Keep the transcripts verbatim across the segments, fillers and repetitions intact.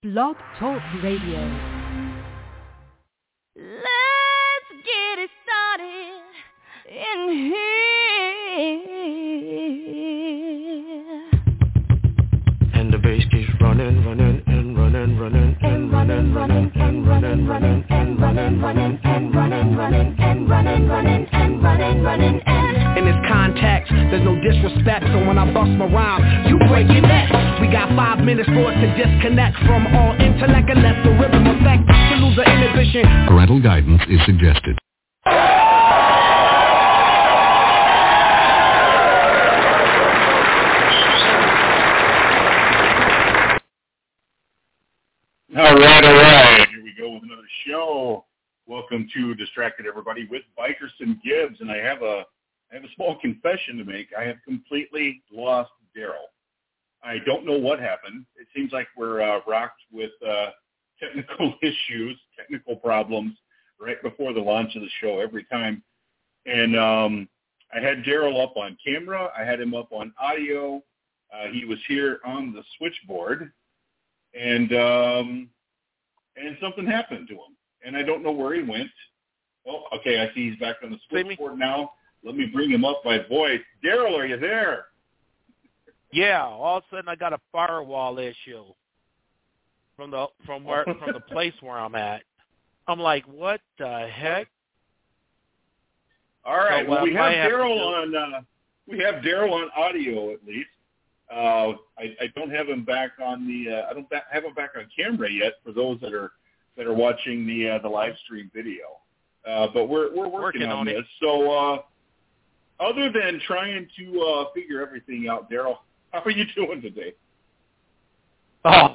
Blog Talk Radio. Let's get it started in here. And the bass keeps running, running, and running, running, and running, running, and running, running, and running, running, and running, running, and running, running, and running, running, and in this context, there's no disrespect, so when I bust my rhyme, you break your neck. We got five minutes for us to disconnect from all intellect and let the rhythm effect to lose the inhibition. Parental guidance is suggested. All right, all right. Here we go with another show. Welcome to Distracted Everybody with Bikerson Gibbs, and I have a I have a small confession to make. I have completely lost Daryl. I don't know what happened. It seems like we're uh, rocked with uh, technical issues, technical problems right before the launch of the show every time. And um, I had Daryl up on camera. I had him up on audio. Uh, he was here on the switchboard. And um, and something happened to him, and I don't know where he went. Oh, okay, I see he's back on the switchboard now. Let me bring him up by voice. Daryl, are you there? Yeah, all of a sudden I got a firewall issue from the from where from the place where I'm at. I'm like, what the heck? All right, so, well uh, we have Daryl to... on. Uh, we have Daryl on audio at least. Uh, I, I don't have him back on the. Uh, I don't ba- have him back on camera yet for those that are that are watching the uh, the live stream video. Uh, but we're we're working, working on, on this. It. So uh, other than trying to uh, figure everything out, Daryl, how are you doing today? Oh,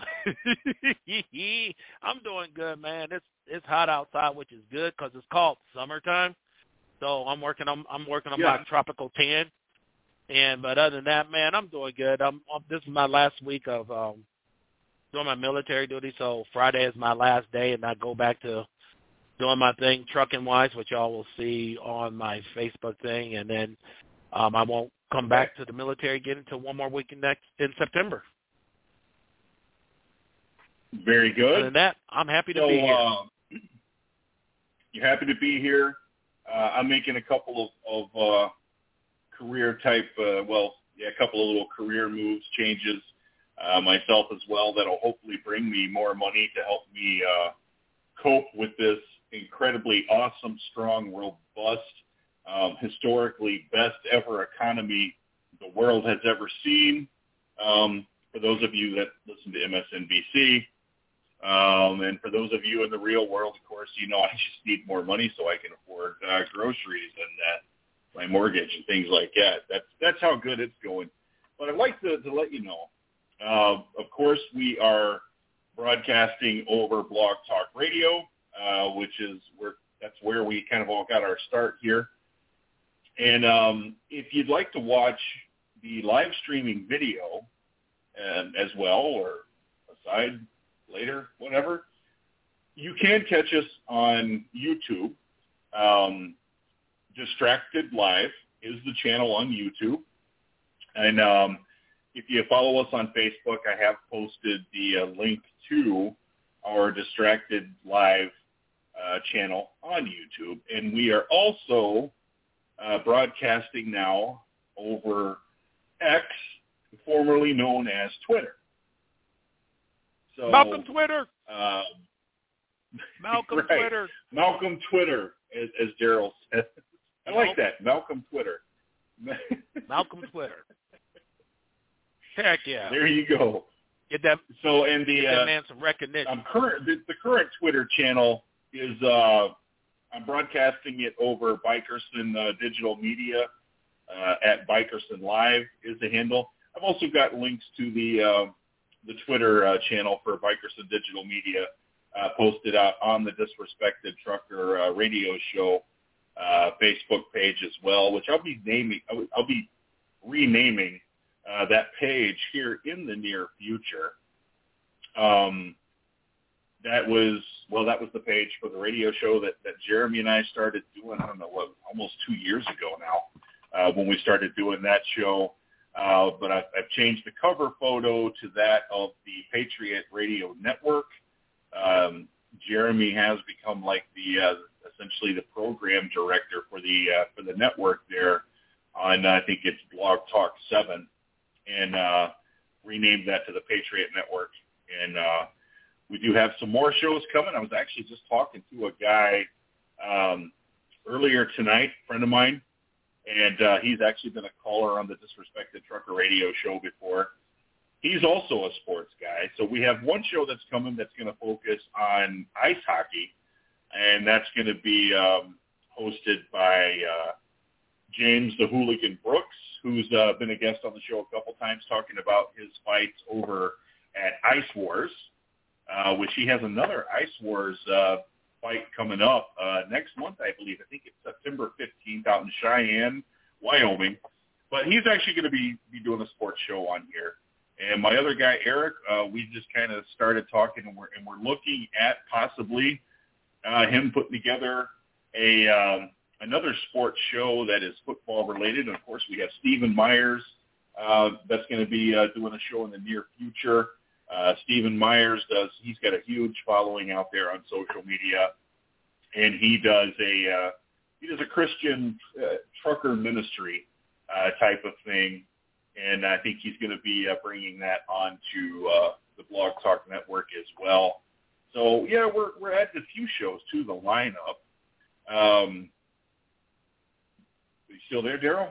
I'm doing good, man. It's it's hot outside, which is good because it's called summertime. So I'm working on I'm working on yeah. my tropical tan. And but other than that, man, I'm doing good. I'm, I'm this is my last week of um, doing my military duty. So Friday is my last day, and I go back to doing my thing trucking wise, which y'all will see on my Facebook thing. And then um, I won't come back to the military again until one more week in next in September. Very good. Other than that, I'm happy to so, be here. Uh, you're happy to be here. Uh, I'm making a couple of. of uh, career type, uh, well, yeah, a couple of little career moves, changes uh, myself as well that'll hopefully bring me more money to help me uh, cope with this incredibly awesome, strong, robust, um, historically best ever economy the world has ever seen. Um, for those of you that listen to M S N B C, um, and for those of you in the real world, of course, you know I just need more money so I can afford uh, groceries and uh, my mortgage and things like that. That's that's how good it's going. But I'd like to, to let you know, uh, of course, we are broadcasting over Blog Talk Radio, uh, which is where that's where we kind of all got our start here. And um, if you'd like to watch the live streaming video um, as well, or aside later, whatever, you can catch us on YouTube. Um, Distracted Live is the channel on YouTube. And um, if you follow us on Facebook, I have posted the uh, link to our Distracted Live uh, channel on YouTube. And we are also uh, broadcasting now over X, formerly known as Twitter. So, Malcolm Twitter. Uh, Malcolm right. Twitter. Malcolm Twitter, as, as Daryl said. I like that, Malcolm Twitter. Malcolm Twitter. Heck yeah! There you go. Get that. So, and the get that uh, man some recognition. Um, current the, the current Twitter channel is uh, I'm broadcasting it over Bikerson uh, Digital Media uh, at Bikerson Live is the handle. I've also got links to the uh, the Twitter uh, channel for Bikerson Digital Media uh, posted out on the Disrespected Trucker uh, Radio Show uh, Facebook page as well, which I'll be naming. I'll, I'll be renaming uh, that page here in the near future. Um, that was well, that was the page for the radio show that, that Jeremy and I started doing. I don't know what, almost two years ago now, uh, when we started doing that show. uh, but I've, I've changed the cover photo to that of the Patriot Radio Network. Um, Jeremy has become like the uh, essentially the program director for the uh, for the network there on uh, I think it's Blog Talk seven, and uh, renamed that to the Patriot Network. And uh, we do have some more shows coming. I was actually just talking to a guy um, earlier tonight, a friend of mine, and uh, he's actually been a caller on the Disrespected Trucker Radio show before. He's also a sports guy. So we have one show that's coming that's going to focus on ice hockey, and that's going to be um, hosted by uh, James the Hooligan Brooks, who's uh, been a guest on the show a couple times talking about his fights over at Ice Wars, uh, which he has another Ice Wars uh, fight coming up uh, next month, I believe. I think it's September fifteenth out in Cheyenne, Wyoming. But he's actually going to be, be doing a sports show on here. And my other guy, Eric, uh, we just kind of started talking, and we're, and we're looking at possibly uh, him putting together a um, another sports show that is football related. And, of course, we have Stephen Myers uh, that's going to be uh, doing a show in the near future. Uh, Stephen Myers does, he's got a huge following out there on social media, and he does a, uh, he does a Christian uh, trucker ministry uh, type of thing. And I think he's going to be uh, bringing that onto uh, the Blog Talk Network as well. So, yeah, we're we're adding a few shows to the lineup. Um, are you still there, Daryl?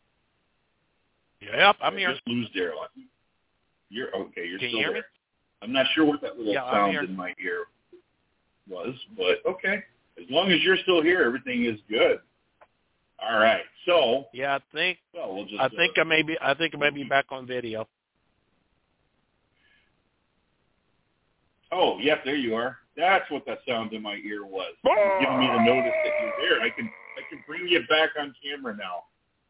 Yep, I'm here. I just lose Daryl. You're okay. You're Can still you hear there. me? I'm not sure what that little yeah, sound in my ear was, but okay. As long as you're still here, everything is good. All right. So yeah, I think well, we'll just, I think uh, I may be I think I may be back on video. Oh, yep, there you are. That's what that sound in my ear was. You're giving me the notice that you're there. I can I can bring you back on camera now.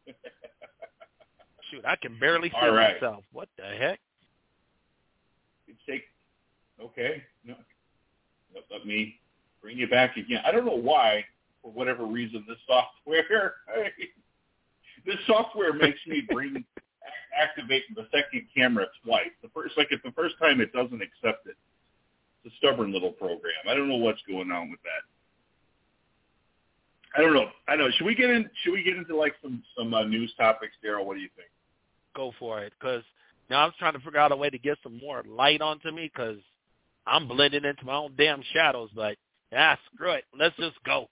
Shoot, I can barely see All right. myself. What the heck? Take okay. No, let, let me bring you back again. I don't know why. For whatever reason, this software, this software makes me bring, activate the second camera twice. The first, like, it's the first time it doesn't accept it. It's a stubborn little program. I don't know what's going on with that. I don't know. I know. Should we get in? Should we get into like some some uh, news topics, Daryl? What do you think? Go for it, because now I was trying to figure out a way to get some more light onto me, because I'm blending into my own damn shadows, but. Ah, screw it. Let's just go.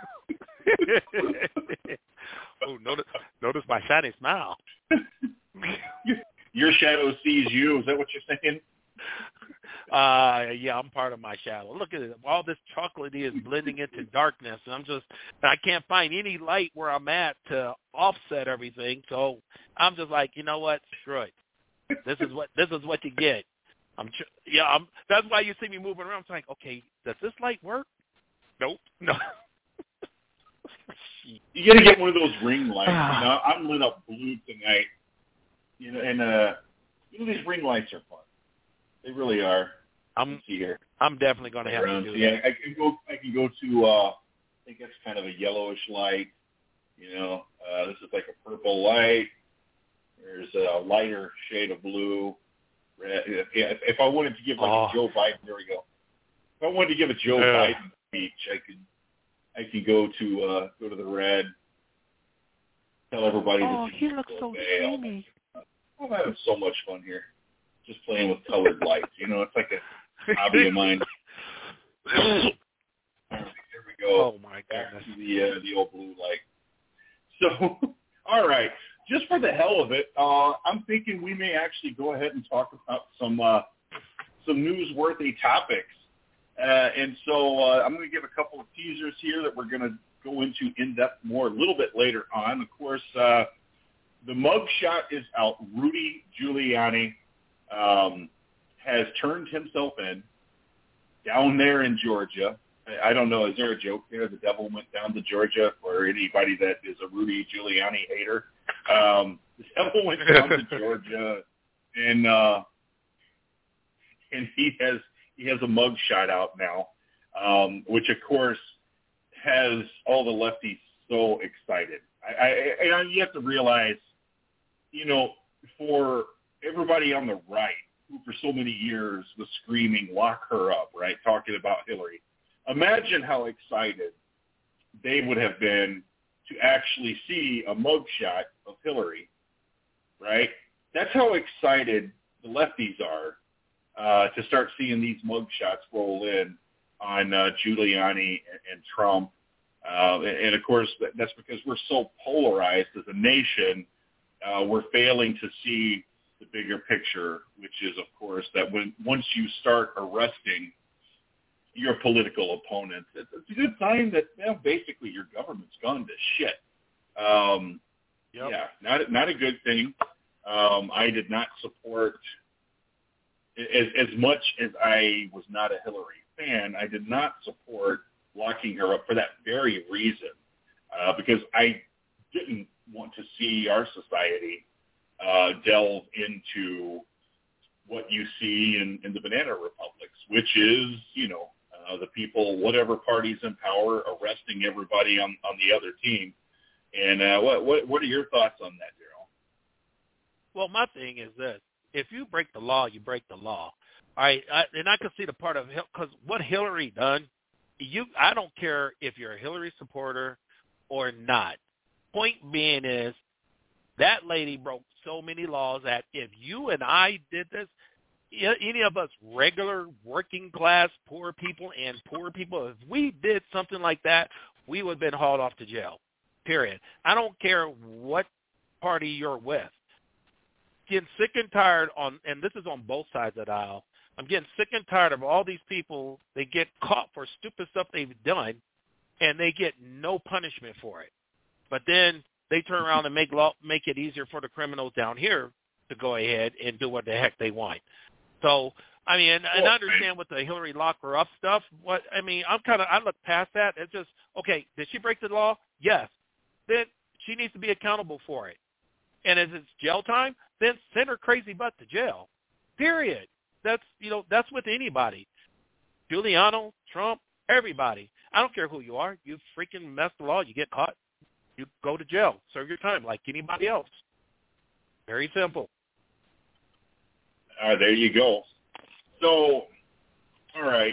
Oh, notice, notice my shiny smile. Your shadow sees you. Is that what you're saying? Uh, yeah, I'm part of my shadow. Look at it. All this chocolatey is blending into darkness, and I'm just, I can't find any light where I'm at to offset everything. So I'm just like, you know what? Screw it. This is what this is what you get. I'm tr- yeah, I'm, that's why you see me moving around. I'm like, okay, does this light work? Nope. No. You got to get one of those ring lights. You know, I'm lit up blue tonight. You know, and uh, you know these ring lights are fun. They really are. I'm see here. I'm definitely going to have around. to do yeah, that. I can go. I can go to. Uh, I think that's kind of a yellowish light. You know, uh, this is like a purple light. There's a lighter shade of blue. Red. If, if I wanted to give like oh. a Joe Biden, there we go. If I wanted to give a Joe Uh. Biden speech, I could. I could go to uh, go to the red. Tell everybody. Oh, that he looks so dreamy. I'm having so much fun here, just playing with colored lights. You know, it's like a hobby of mine. There we go. Oh my Back goodness. to the uh, the old blue light. So, all right, just for the hell of it, uh, I'm thinking we may actually go ahead and talk about some uh, some newsworthy topics. Uh, and so uh, I'm going to give a couple of teasers here that we're going to go into in-depth more a little bit later on. Of course, uh, the mugshot is out. Rudy Giuliani um, has turned himself in down there in Georgia. I, I don't know. Is there a joke there? The devil went down to Georgia for anybody that is a Rudy Giuliani hater. Um, the devil went down to Georgia, and uh, and he has he has a mugshot out now, um, which of course has all the lefties so excited. I, I, I you have to realize, you know, for everybody on the right, who for so many years was screaming, lock her up, right, talking about Hillary. Imagine how excited they would have been to actually see a mugshot of Hillary, right? That's how excited the lefties are uh, to start seeing these mugshots roll in on uh, Giuliani and, and Trump. Uh, and, and, of course, that, that's because we're so polarized as a nation, uh, we're failing to see the bigger picture, which is, of course, that when once you start arresting your political opponents, it's, it's a good sign that, you know, basically your government's gone to shit. Um, yep. Yeah, not not a good thing. Um, I did not support, as, as much as I was not a Hillary fan, I did not support locking her up for that very reason, uh, because I didn't want to see our society uh, delve into what you see in, in the banana republics, which is, you know, uh, the people, whatever party's in power, arresting everybody on, on the other team. And uh, what, what what are your thoughts on that, Daryl? Well, my thing is this. If you break the law, you break the law. All right, I, and I can see the part of, because what Hillary done, you, I don't care if you're a Hillary supporter or not. Point being is that lady broke so many laws that if you and I did this, any of us regular working class poor people and poor people, if we did something like that, we would have been hauled off to jail, period. I don't care what party you're with. Getting sick and tired on, and this is on both sides of the aisle, I'm getting sick and tired of all these people. They get caught for stupid stuff they've done, and they get no punishment for it. But then they turn around and make law, make it easier for the criminals down here to go ahead and do what the heck they want. So, I mean, and, and I understand with the Hillary lock her up stuff. What I mean, I'm kind of I look past that. It's just, okay, did she break the law? Yes. Then she needs to be accountable for it. And if it's jail time, then send her crazy butt to jail. Period. That's, you know, that's with anybody. Giuliani, Trump, everybody. I don't care who you are. You freaking mess the law, you get caught, you go to jail, serve your time like anybody else. Very simple. Uh, there you go. So, all right.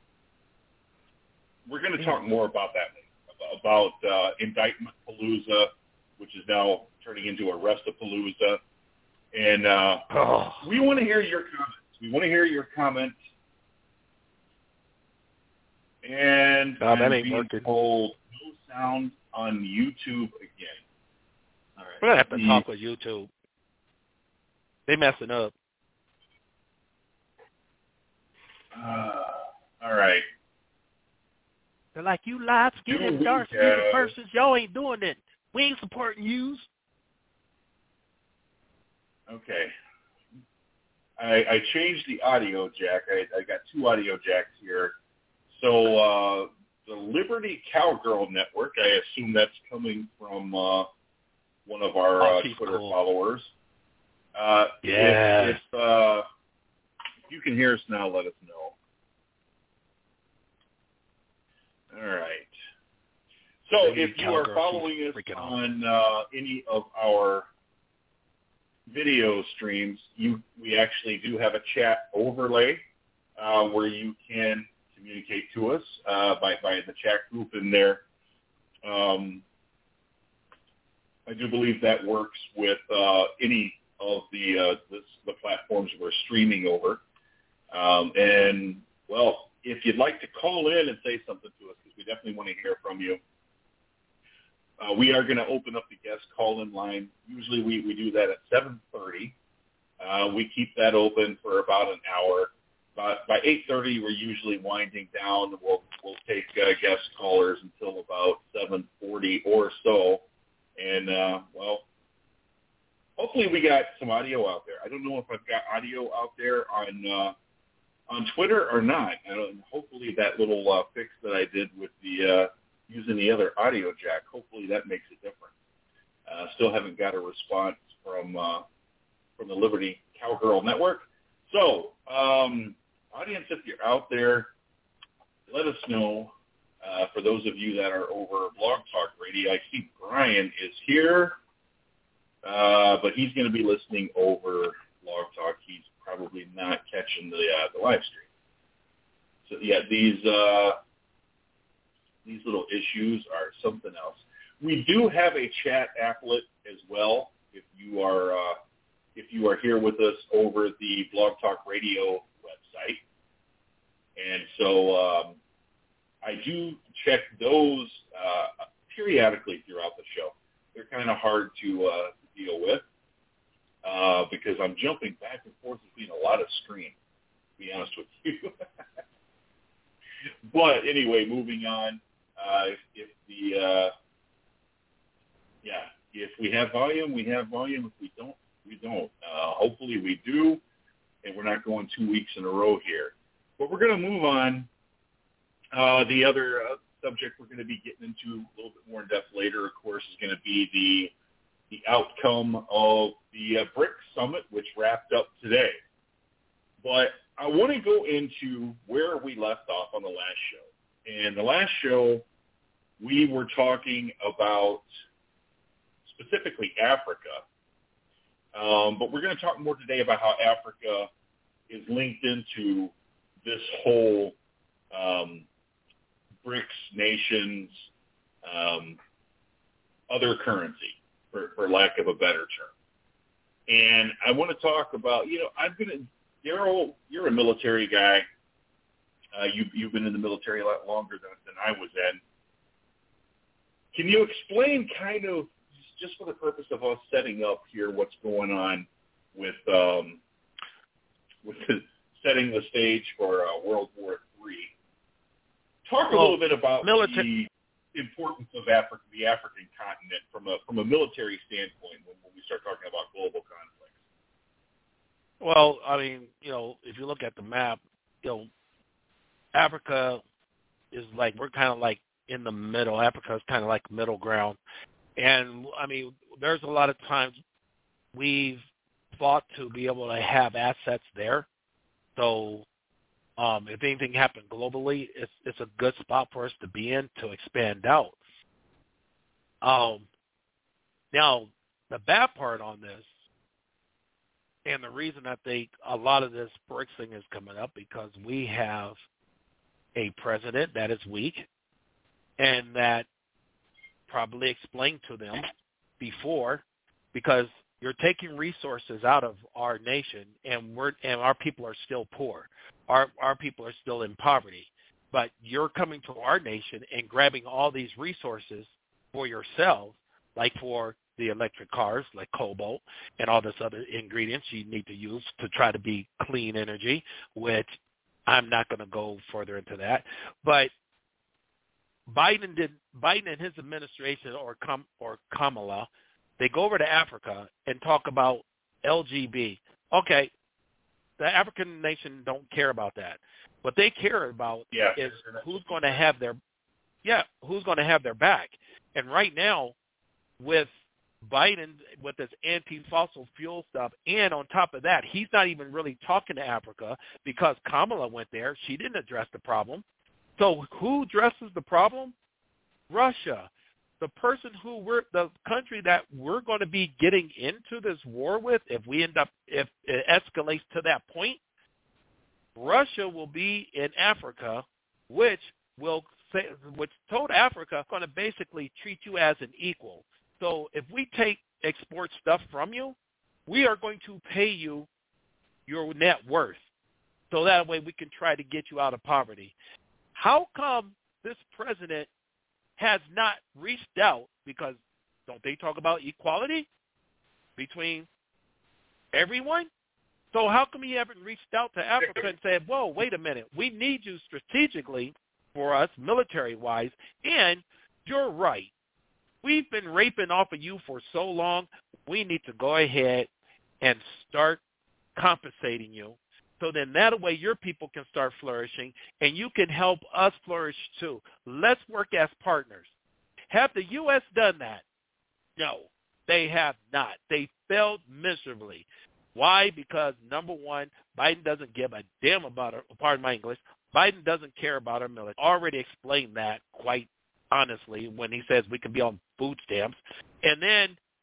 We're going to talk more about that, about uh, Indictment Palooza, which is now turning into Arrest-a-Palooza. And uh, oh. we want to hear your comments. We want to hear your comments. And oh, that I'm ain't being working. told no sound on YouTube again. All right. We're going to have to the, talk with YouTube. They messing up. Uh, all right. They're like, you light-skinned, dark-skinned uh, persons, y'all ain't doing it. We ain't supporting yous. Okay. I, I changed the audio jack. I, I got two audio jacks here. So uh, the Liberty Cowgirl Network, I assume that's coming from uh, one of our oh, uh, Twitter cool. followers. Uh, yeah. If, if, uh, if you can hear us now, let us know. All right. So Liberty if you Cowgirl, are following us on uh, any of our video streams, you we actually do have a chat overlay uh, where you can communicate to us uh, by, by the chat group in there. Um, I do believe that works with uh, any of the, uh, the the platforms we're streaming over. Um, and, well, if you'd like to call in and say something to us, because we definitely want to hear from you, Uh, we are going to open up the guest call-in line. Usually we, we do that at seven thirty. Uh, we keep that open for about an hour. But by eight thirty, we're usually winding down. We'll we'll take uh, guest callers until about seven forty or so. And, uh, well, hopefully we got some audio out there. I don't know if I've got audio out there on uh, on Twitter or not. I don't, hopefully that little uh, fix that I did with the uh, using the other audio jack, hopefully that makes a difference. Uh, still haven't got a response from uh, from the Liberty Cowgirl Network. So, um, audience, if you're out there, let us know. Uh, for those of you that are over Blog Talk Radio, I see Brian is here. uh, but he's going to be listening over Blog Talk. He's probably not catching the uh, the live stream. So yeah, these uh, these little issues are something else. We do have a chat applet as well. If you are uh, if you are here with us over the Blog Talk Radio website, and so um, I do check those uh, periodically throughout the show. They're kind of hard to, uh, to deal with uh, because I'm jumping back and forth between a lot of screen, to be honest with you. But anyway, moving on. Uh, if, if the uh, yeah, if we have volume, we have volume. If we don't, we don't. Uh, hopefully, we do, and we're not going two weeks in a row here. But we're going to move on. Uh, the other uh, subject we're going to be getting into a little bit more in depth later, of course, is going to be the the outcome of the uh, BRICS Summit, which wrapped up today. But I want to go into where we left off on the last show. And the last show, we were talking about specifically Africa. Um, but we're going to talk more today about how Africa is linked into this whole um, BRICS nations, um, other currency, for, for lack of a better term. And I want to talk about, you know, I'm going to, Daryl, you're a military guy. Uh, you, you've been in the military a lot longer than, than I was in. Can you explain kind of, just for the purpose of us setting up here, what's going on with um, with the, setting the stage for uh, World War Three? Talk a well, little bit about military- the importance of Africa, the African continent, from a from a military standpoint when, when we start talking about global conflicts. Well, I mean, you know, if you look at the map, you know, Africa is like, we're kind of like in the middle. Africa is kind of like middle ground. And, I mean, there's a lot of times we've fought to be able to have assets there. So um, if anything happened globally, it's it's a good spot for us to be in to expand out. Um, now, the bad part on this, and the reason I think a lot of this BRICS thing is coming up, because we have a president that is weak and that probably explained to them before, because you're taking resources out of our nation, and we're and our people are still poor. Our our people are still in poverty. But you're coming to our nation and grabbing all these resources for yourselves, like for the electric cars, like cobalt, and all this other ingredients you need to use to try to be clean energy, which I'm not going to go further into that. But Biden did Biden and his administration, or Kam, or Kamala, they go over to Africa and talk about L G B. Okay, the African nation don't care about that. What they care about yeah. is who's going to have their yeah who's going to have their back. And right now, with Biden, with this anti-fossil fuel stuff, and on top of that, he's not even really talking to Africa, because Kamala went there. She didn't address the problem. So who addresses the problem? Russia. The person who we're, the country that we're going to be getting into this war with, if we end up, if it escalates to that point, Russia will be in Africa, which will say, which told Africa, going to basically treat you as an equal. So if we take export stuff from you, we are going to pay you your net worth. So that way we can try to get you out of poverty. How come this president has not reached out? Because don't they talk about equality between everyone? So how come he haven't reached out to Africa and said, whoa, wait a minute, we need you strategically for us, military-wise, and you're right. We've been raping off of you for so long, we need to go ahead and start compensating you. So then that way your people can start flourishing, and you can help us flourish too. Let's work as partners. Have the U S done that? No, they have not. They failed miserably. Why? Because, number one, Biden doesn't give a damn about our, pardon my English, Biden doesn't care about our military. Already explained that quite honestly when he says we can be on food stamps. And then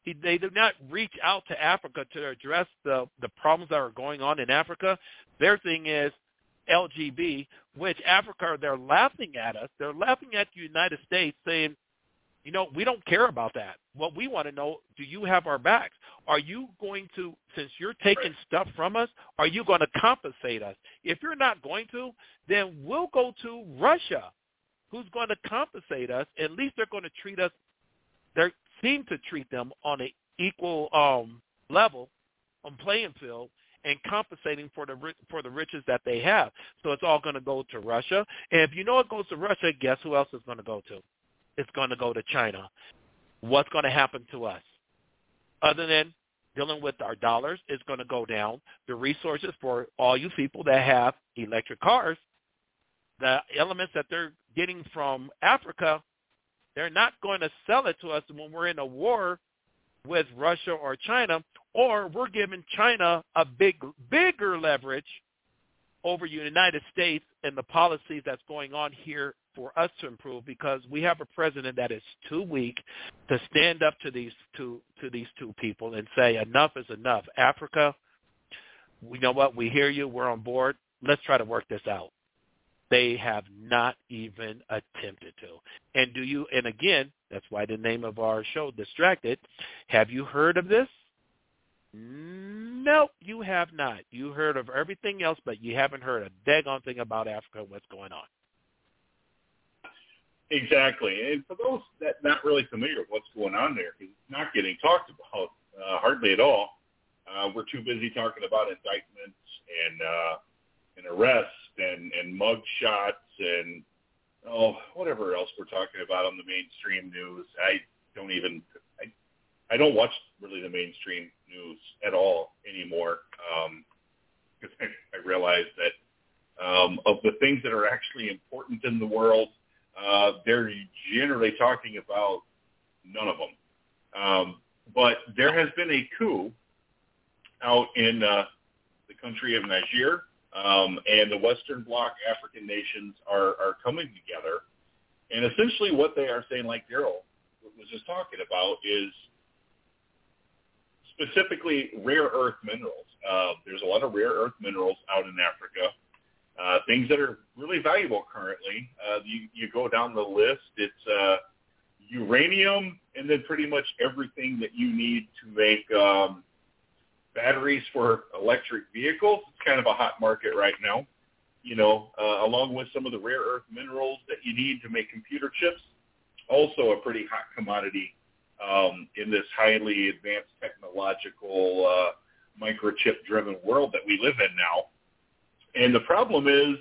They do not reach out to Africa to address the, the problems that are going on in Africa. Their thing is L G B, which Africa, they're laughing at us. They're laughing at the United States saying, you know, we don't care about that. What we want to know, do you have our backs? Are you going to, since you're taking stuff from us, are you going to compensate us? If you're not going to, then we'll go to Russia, who's going to compensate us. At least they're going to treat us, they seem to treat them on an equal um, level, on playing field, and compensating for the for the riches that they have. So it's all going to go to Russia. And if you know it goes to Russia, guess who else it's going to go to? It's going to go to China. What's going to happen to us? Other than dealing with our dollars, it's going to go down. The resources for all you people that have electric cars, the elements that they're getting from Africa, they're not going to sell it to us when we're in a war with Russia or China, or we're giving China a big, bigger leverage over the United States and the policies that's going on here for us to improve, because we have a president that is too weak to stand up to these two to these two people and say enough is enough. Africa, you know what? We hear you. We're on board. Let's try to work this out. They have not even attempted to. And do you? And again, that's why the name of our show, Distracted. Have you heard of this? No, you have not. You heard of everything else, but you haven't heard a daggone thing about Africa and what's going on. Exactly. And for those that not really familiar with what's going on there, because it's not getting talked about uh, hardly at all. Uh, we're too busy talking about indictments and uh, and arrests and, and mug shots and, oh, whatever else we're talking about on the mainstream news. I don't even I, – I don't watch really the mainstream news at all anymore, because um, I, I realize that um, of the things that are actually important in the world, uh, they're generally talking about none of them. Um, but there has been a coup out in uh, the country of Niger, um, and the Western Bloc African nations are, are coming together. And essentially what they are saying, like Daryl was just talking about, is specifically rare earth minerals. Uh, there's a lot of rare earth minerals out in Africa, uh, things that are really valuable currently. Uh, you, you go down the list, it's uh, uranium, and then pretty much everything that you need to make um, batteries for electric vehicles. It's kind of a hot market right now, you know, uh, along with some of the rare earth minerals that you need to make computer chips. Also a pretty hot commodity Um, in this highly advanced technological uh, microchip-driven world that we live in now. And the problem is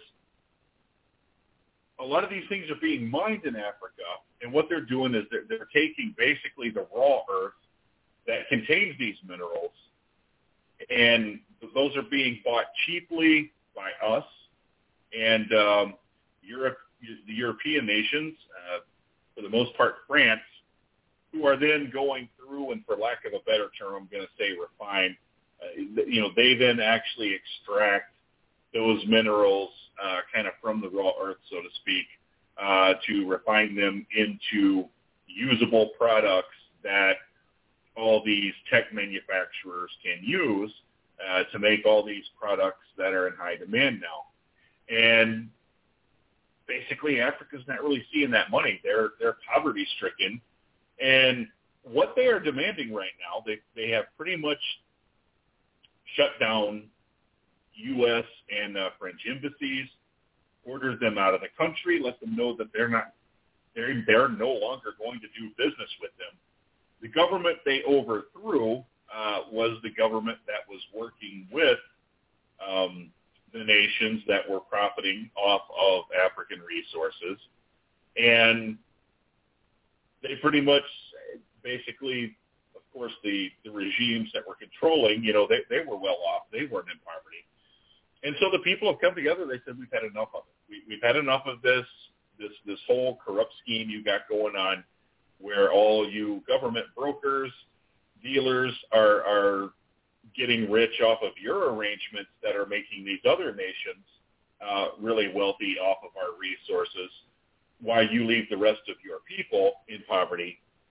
a lot of these things are being mined in Africa, and what they're doing is they're, they're taking basically the raw earth that contains these minerals, and those are being bought cheaply by us and um, Europe, the European nations, uh, for the most part France, who are then going through, and for lack of a better term, I'm going to say refine, uh, you know, they then actually extract those minerals uh, kind of from the raw earth, so to speak, uh, to refine them into usable products that all these tech manufacturers can use uh, to make all these products that are in high demand now. And basically, Africa's not really seeing that money. They're they're poverty stricken. And what they are demanding right now, they they have pretty much shut down U S and uh, French embassies, ordered them out of the country, let them know that they're not they're they're no longer going to do business with them. The government they overthrew uh, was the government that was working with um, the nations that were profiting off of African resources, and they pretty much, basically, of course, the, the regimes that were controlling, you know, they, they were well off. They weren't in poverty. And so the people have come together. They said, we've had enough of it. We, we've had enough of this, this, this whole corrupt scheme you got going on, where all you government brokers, dealers are, are getting rich off of your arrangements that are making these other nations uh, really wealthy off of our resources, while you leave the rest of your people in poverty.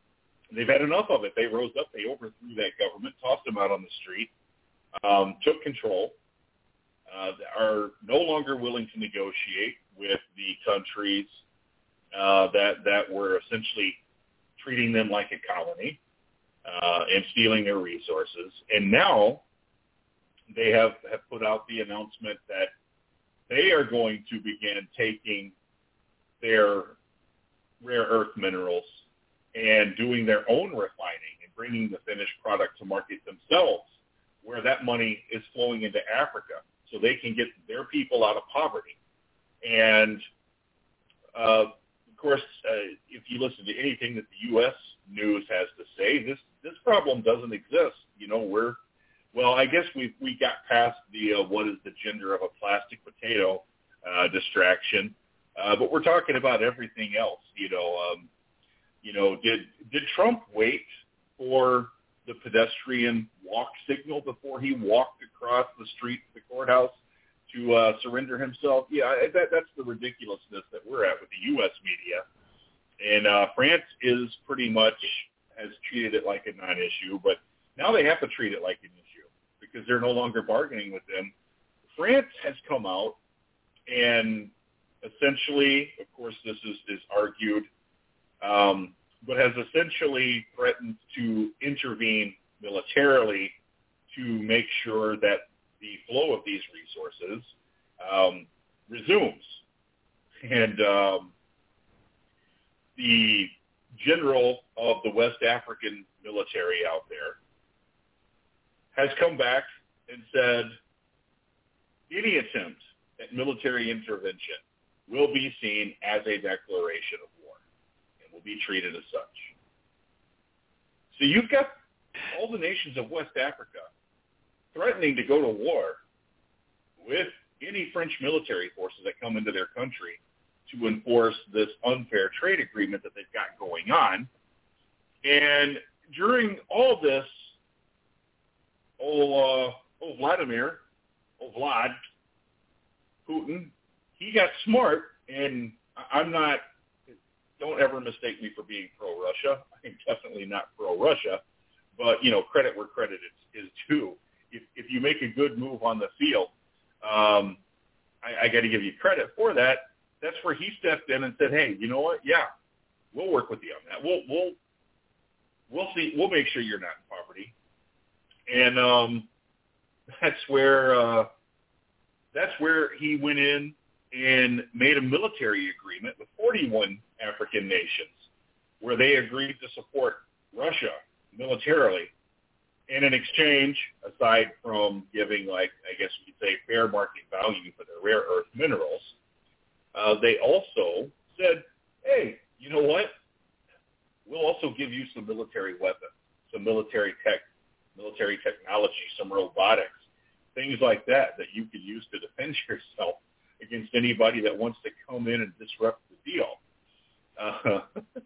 they've had enough of it. They rose up. They overthrew that government, tossed them out on the street, um, took control, uh, are no longer willing to negotiate with the countries uh, that that were essentially treating them like a colony uh, and stealing their resources. And now they have, have put out the announcement that they are going to begin taking their rare earth minerals and doing their own refining and bringing the finished product to market themselves, where that money is flowing into Africa so they can get their people out of poverty. And, uh, of course, uh, if you listen to anything that the U S news has to say, this, this problem doesn't exist. You know, we're, well, I guess we we got past the uh, what is the gender of a plastic potato uh, distraction, uh, but we're talking about everything else. You know, um, you know, did did Trump wait for the pedestrian walk signal before he walked across the street to the courthouse to uh, surrender himself? Yeah, I, that that's the ridiculousness that we're at with the U S media, and uh, France is pretty much has treated it like a non-issue, but now they have to treat it like an issue because they're no longer bargaining with them. France has come out and essentially, of course, this is, is argued, um, but has essentially threatened to intervene militarily to make sure that the flow of these resources um, resumes. And um, the general of the West African military out there has come back and said any attempt at military intervention will be seen as a declaration of war and will be treated as such. So you've got all the nations of West Africa threatening to go to war with any French military forces that come into their country to enforce this unfair trade agreement that they've got going on. And during all this, Oh, uh, oh, Vladimir, oh, Vlad, Putin, he got smart, and I'm not, don't ever mistake me for being pro-Russia. I'm definitely not pro-Russia, but, you know, credit where credit is, is due. If, if you make a good move on the field, um, I, I got to give you credit for that. That's where he stepped in and said, hey, you know what? Yeah, we'll work with you on that. We'll, we'll, we'll see. We'll make sure you're not in poverty. And um, that's where uh, that's where he went in and made a military agreement with forty-one African nations, where they agreed to support Russia militarily. And in exchange, aside from giving, like I guess you could say, fair market value for their rare earth minerals, uh, they also said, "Hey, you know what? We'll also give you some military weapons, some military tech." military technology, some robotics, things like that that you could use to defend yourself against anybody that wants to come in and disrupt the deal." Uh,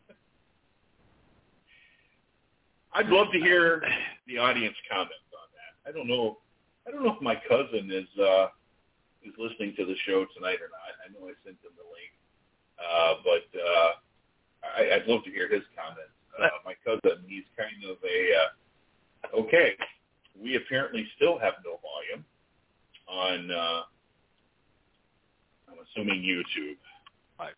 I'd love to hear the audience comments on that. I don't know. I don't know if my cousin is uh, is listening to the show tonight or not. I know I sent him the link, uh, but uh, I, I'd love to hear his comments. Uh, my cousin, he's kind of a uh, okay, we apparently still have no volume on, uh, I'm assuming YouTube. Right.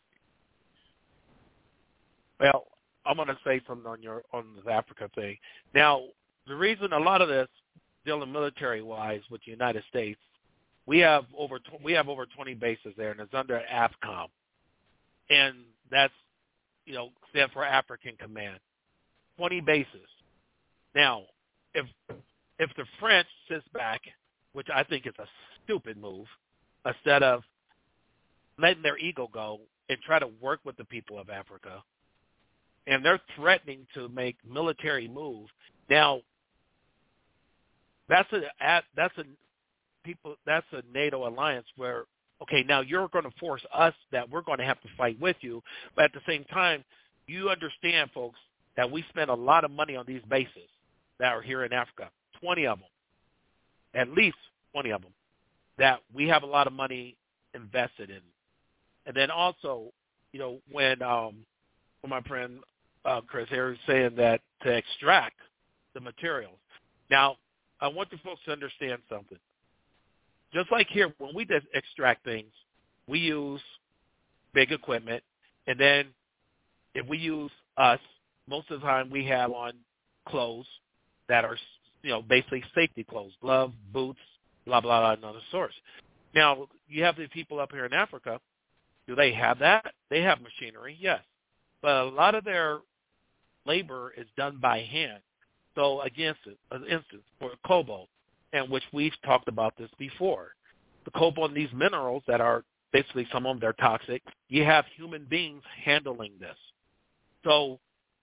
Well, I'm going to say something on your on the Africa thing. Now, the reason a lot of this dealing military-wise with the United States, we have over we have over twenty bases there, and it's under AFCOM, and that's you know stands for African Command. twenty bases. Now, if if the French sits back, which I think is a stupid move, instead of letting their ego go and try to work with the people of Africa, and they're threatening to make military moves. Now, that's a that's a people that's a NATO alliance where okay, now you're going to force us that we're going to have to fight with you, but at the same time, you understand, folks, that we spend a lot of money on these bases that are here in Africa, twenty of them, at least twenty of them, that we have a lot of money invested in. And then also, you know, when um, when my friend uh, Chris, here saying that to extract the materials. Now, I want the folks to understand something. Just like here, when we just extract things, we use big equipment, and then if we use us, most of the time we have on clothes that are, you know, basically safety clothes, gloves, boots, blah, blah, blah, and other sorts. Now, you have the people up here in Africa. Do they have that? They have machinery, yes. But a lot of their labor is done by hand. So, against it, an instance, for cobalt, and which we've talked about this before, the cobalt and these minerals that are basically, some of them, they're toxic, you have human beings handling this. So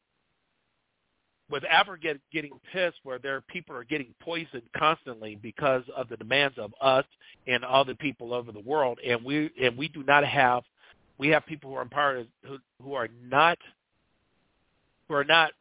with Africa get, getting pissed where their people are getting poisoned constantly because of the demands of us and other people over the world, and we and we do not have, we have people who are empowered who, who are not who are not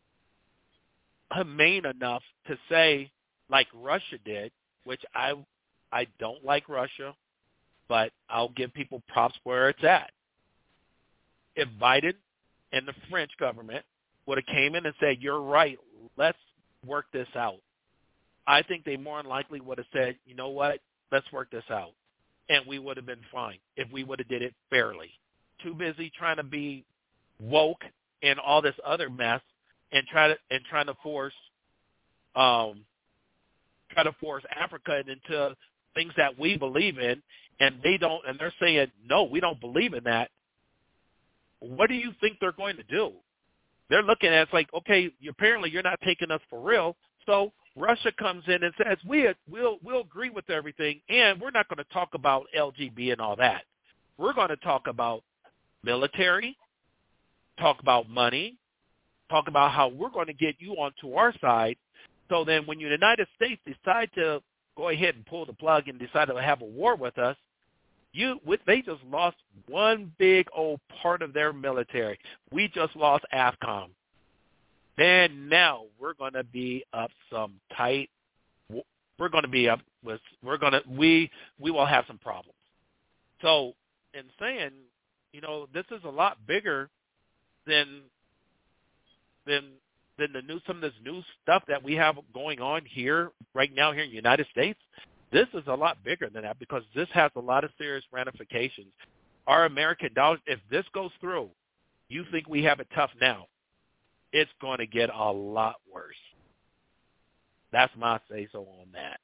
humane enough to say, like Russia did, which I I don't like Russia, but I'll give people props where it's at. If Biden and the French government would have came in and said, you're right, let's work this out, I think they more than likely would have said, you know what, let's work this out. And we would have been fine if we would have did it fairly. Too busy trying to be woke and all this other mess and try to and trying to force um try to force Africa into things that we believe in, and they don't, and they're saying, no, we don't believe in that. What do you think they're going to do? They're looking at it, it's like, okay, you, apparently you're not taking us for real, so Russia comes in and says, we, we'll, we'll agree with everything, and we're not going to talk about L G B and all that. We're going to talk about military, talk about money, talk about how we're going to get you onto our side. So then when the United States decide to go ahead and pull the plug and decide to have a war with us, you they just lost one big old part of their military. We just lost AFCOM. And now we're going to be up some tight. We're going to be up with. We're going to we we will have some problems. So in saying, you know, this is a lot bigger than than than the new some of this new stuff that we have going on here right now here in the United States. This is a lot bigger than that because this has a lot of serious ramifications. Our American dollars, if this goes through, you think we have it tough now, it's going to get a lot worse. That's my say-so on that.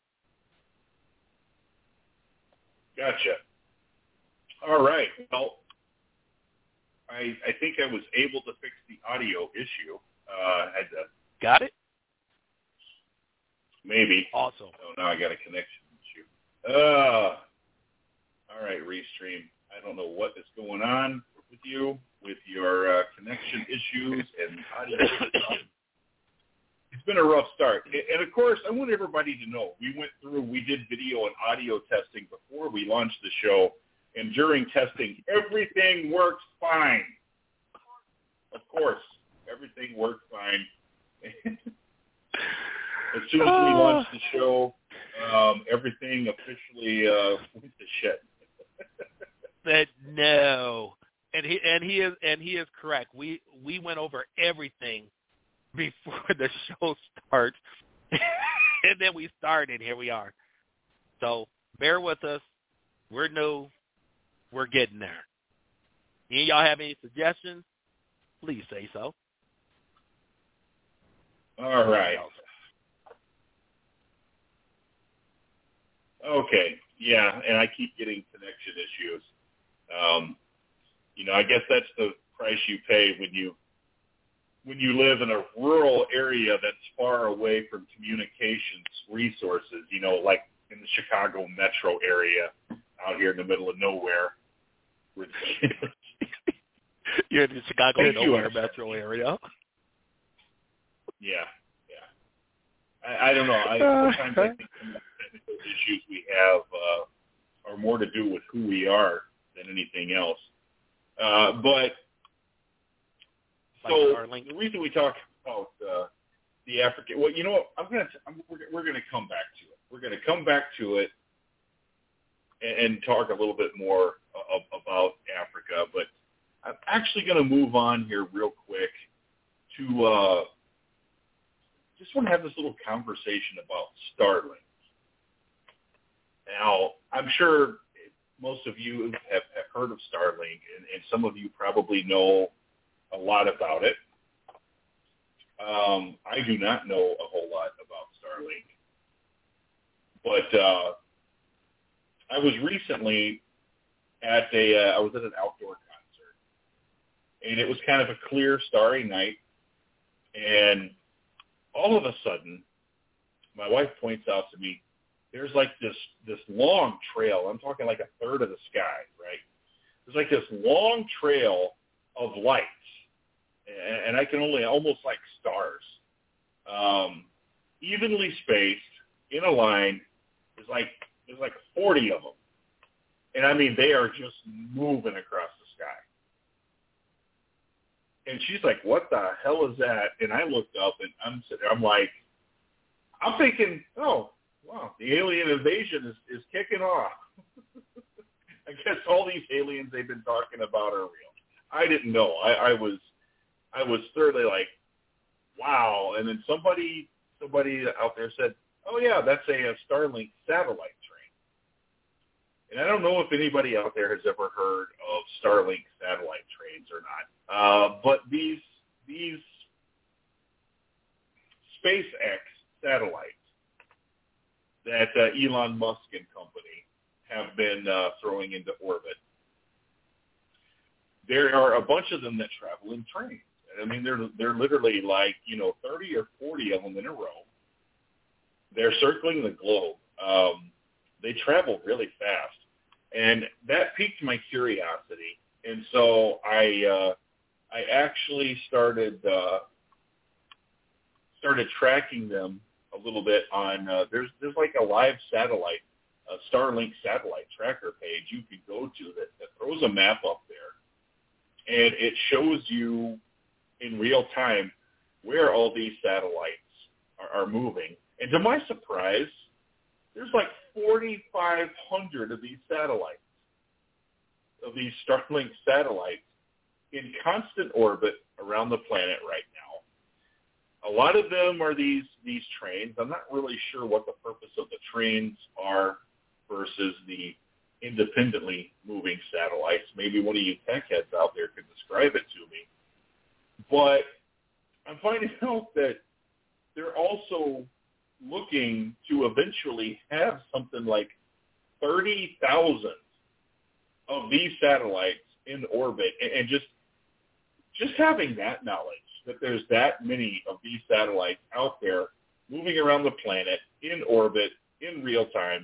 Gotcha. All right. Well, I I think I was able to fix the audio issue. Uh, had to, Got it? Maybe. Awesome. Oh, now I got a connection issue. Uh, all right, Restream. I don't know what is going on with you, with your uh, connection issues and audio stuff. It's been a rough start. And, of course, I want everybody to know, we went through, we did video and audio testing before we launched the show, and during testing, everything worked fine. Of course, everything worked fine. As soon as we launched the show, um, everything officially uh, went to shit. But no, and he and he is and he is correct. We we went over everything before the show starts, and then we started. Here we are. So bear with us. We're new. We're getting there. Any of y'all have any suggestions? Please say so. All right. Okay. Yeah, and I keep getting connection issues. Um, you know, I guess that's the price you pay when you when you live in a rural area that's far away from communications resources. You know, like in the Chicago metro area, out here in the middle of nowhere. You're in the Chicago Thank nowhere you. metro area. Yeah, yeah. I, I don't know. I, sometimes I think some of the technical issues we have uh, are more to do with who we are than anything else. Uh, but so the reason we talk about uh, the African, well, you know what? I'm gonna I'm, we're, we're gonna come back to it. We're gonna come back to it and, and talk a little bit more uh, about Africa. But I'm actually gonna move on here real quick to uh, just want to have this little conversation about Starlink. Now, I'm sure most of you have, have heard of Starlink, and, and some of you probably know a lot about it. Um, I do not know a whole lot about Starlink, but uh, I was recently at a uh, I was at an outdoor concert, and it was kind of a clear, starry night, and all of a sudden, my wife points out to me, there's like this this long trail. I'm talking like a third of the sky, right? There's like this long trail of lights, and, and I can only almost like stars, um, evenly spaced in a line. There's like there's like forty of them, and I mean they are just moving across the sky. And she's like, "What the hell is that?" And I looked up, and I'm sitting there, I'm like, I'm thinking, oh. Wow, the alien invasion is, is kicking off. I guess all these aliens they've been talking about are real. I didn't know. I, I was I was thoroughly like, wow. And then somebody somebody out there said, oh, yeah, that's a, a Starlink satellite train. And I don't know if anybody out there has ever heard of Starlink satellite trains or not. Uh, but these these SpaceX satellites that uh, Elon Musk and company have been uh, throwing into orbit. There are a bunch of them that travel in trains. I mean, they're they're literally like, you know, thirty or forty of them in a row. They're circling the globe. Um, they travel really fast, and that piqued my curiosity. And so I uh, I actually started uh, started tracking them a little bit on, uh, there's there's like a live satellite, a Starlink satellite tracker page you can go to that, that throws a map up there, and it shows you in real time where all these satellites are, are moving. And to my surprise, there's like forty-five hundred of these satellites, of these Starlink satellites in constant orbit around the planet right now. A lot of them are these these trains. I'm not really sure what the purpose of the trains are versus the independently moving satellites. Maybe one of you tech heads out there could describe it to me. But I'm finding out that they're also looking to eventually have something like thirty thousand of these satellites in orbit, and, and just just having that knowledge, that there's that many of these satellites out there moving around the planet in orbit in real time,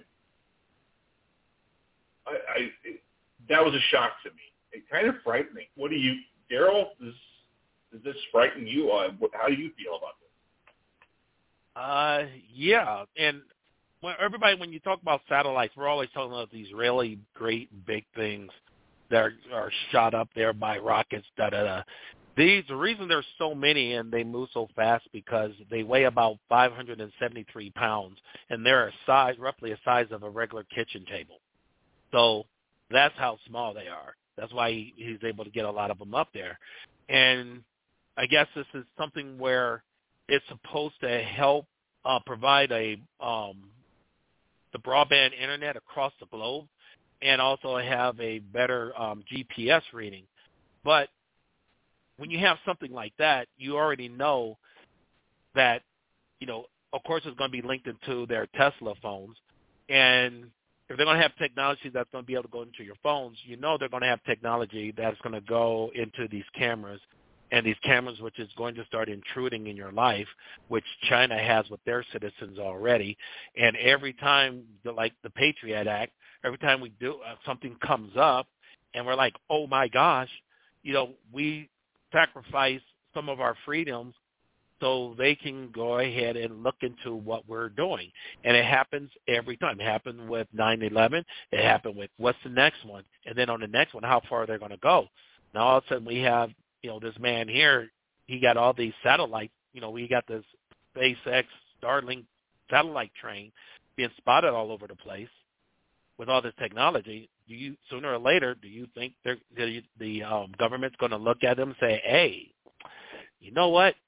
I, I it, that was a shock to me. It kind of frightened me. What do you, Daryl? Does does this frighten you? Uh, how do you feel about this? Uh, yeah, and when everybody, when you talk about satellites, we're always talking about these really great big things that are, are shot up there by rockets. Da da da. These, the reason there's so many and they move so fast because they weigh about five hundred seventy-three pounds, and they're a size, roughly a size of a regular kitchen table. So that's how small they are. That's why he, he's able to get a lot of them up there. And I guess this is something where it's supposed to help uh, provide a um, the broadband internet across the globe, and also have a better um, G P S reading. But when you have something like that, you already know that, you know, of course it's going to be linked into their Tesla phones. And if they're going to have technology that's going to be able to go into your phones, you know they're going to have technology that's going to go into these cameras, and these cameras which is going to start intruding in your life, which China has with their citizens already. And every time, the, like the Patriot Act, every time we do uh, something comes up and we're like, oh, my gosh, you know, we sacrifice some of our freedoms so they can go ahead and look into what we're doing. And it happens every time. It happened with nine eleven. It happened with what's the next one? And then on the next one, how far they're going to go. Now, all of a sudden, we have, you know, this man here, he got all these satellites. You know, we got this SpaceX Starlink satellite train being spotted all over the place with all this technology. Do you, sooner or later, do you think they're, the, the um, government's going to look at them and say, hey, you know what?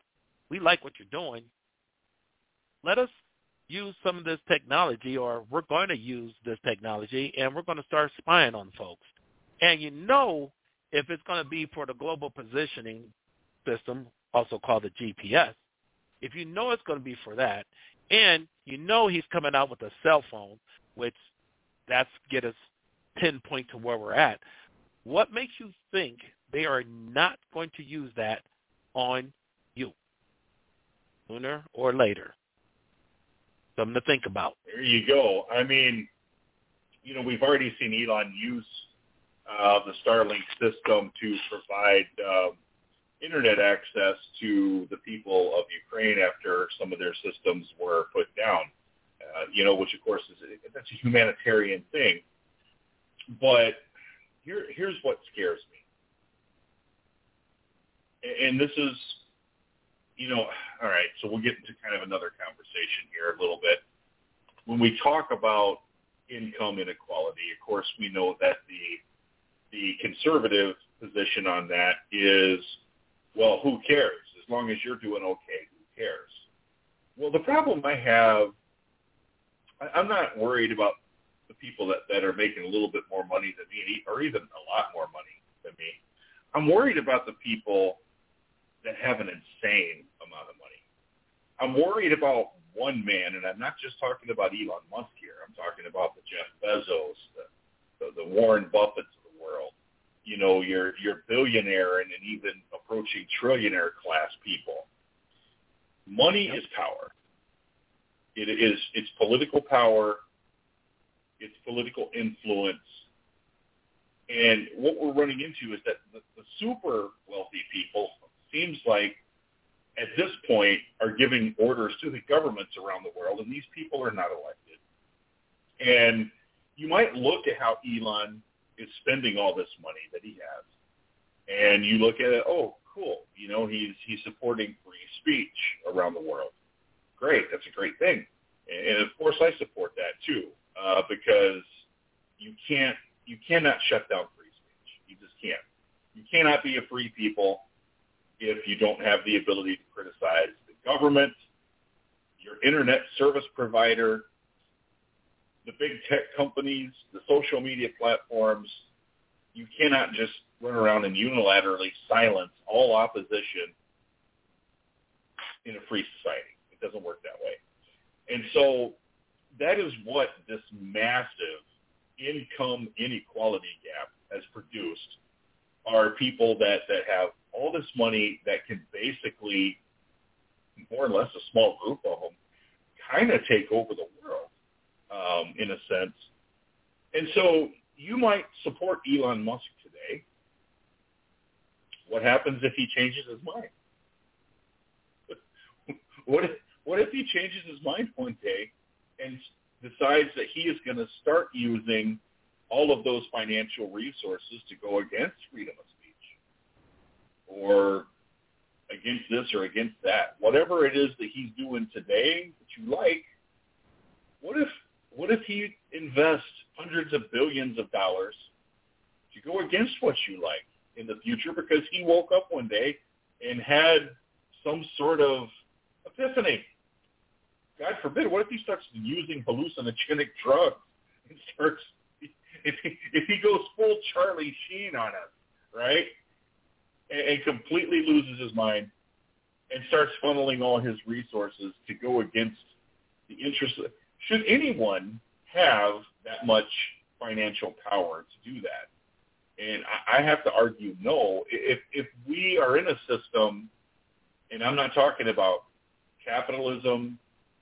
we like what you're doing. Let us use some of this technology, or we're going to use this technology, and we're going to start spying on folks. And you know, if it's going to be for the global positioning system, also called the G P S, if you know it's going to be for that, and you know he's coming out with a cell phone, which that's get us pinpoint to where we're at, what makes you think they are not going to use that on you sooner or later? Something to think about. There you go. I mean, you know, we've already seen Elon use uh, the Starlink system to provide um, internet access to the people of Ukraine after some of their systems were put down. Uh, you know, which of course is a, that's a humanitarian thing. But here, here's what scares me, and this is, you know, all right. So we'll get into kind of another conversation here a little bit. When we talk about income inequality, of course, we know that the the conservative position on that is, well, who cares? As long as you're doing okay, who cares? Well, the problem I have, I'm not worried about the people that, that are making a little bit more money than me, or even a lot more money than me. I'm worried about the people that have an insane amount of money. I'm worried about one man, and I'm not just talking about Elon Musk here. I'm talking about the Jeff Bezos, the, the, the Warren Buffetts of the world, you know, your your billionaire and, and even approaching trillionaire class people. Money is power. It is it's political power. It's political influence. And what we're running into is that the, the super wealthy people seems like at this point are giving orders to the governments around the world, and these people are not elected. And you might look at how Elon is spending all this money that he has, and you look at it, oh, cool, you know, he's he's supporting free speech around the world. Great, that's a great thing. And of course I support that too, uh, because you can't you cannot shut down free speech. You just can't. You cannot be a free people if you don't have the ability to criticize the government, your internet service provider, the big tech companies, the social media platforms. You cannot just run around and unilaterally silence all opposition in a free society. It doesn't work that way. And so that is what this massive income inequality gap has produced, are people that, that have all this money that can basically, more or less a small group of them, kind of take over the world um, in a sense. And so you might support Elon Musk today. What happens if he changes his mind? What if, what if he changes his mind one day and decides that he is going to start using all of those financial resources to go against freedom of speech or against this or against that? Whatever it is that he's doing today that you like, what if what if he invests hundreds of billions of dollars to go against what you like in the future because he woke up one day and had some sort of epiphany? God forbid, what if he starts using hallucinogenic drugs and starts, if he, if he goes full Charlie Sheen on us, right, and, and completely loses his mind and starts funneling all his resources to go against the interests of, should anyone have that much financial power to do that? And I, I have to argue no. If, if we are in a system, and I'm not talking about capitalism,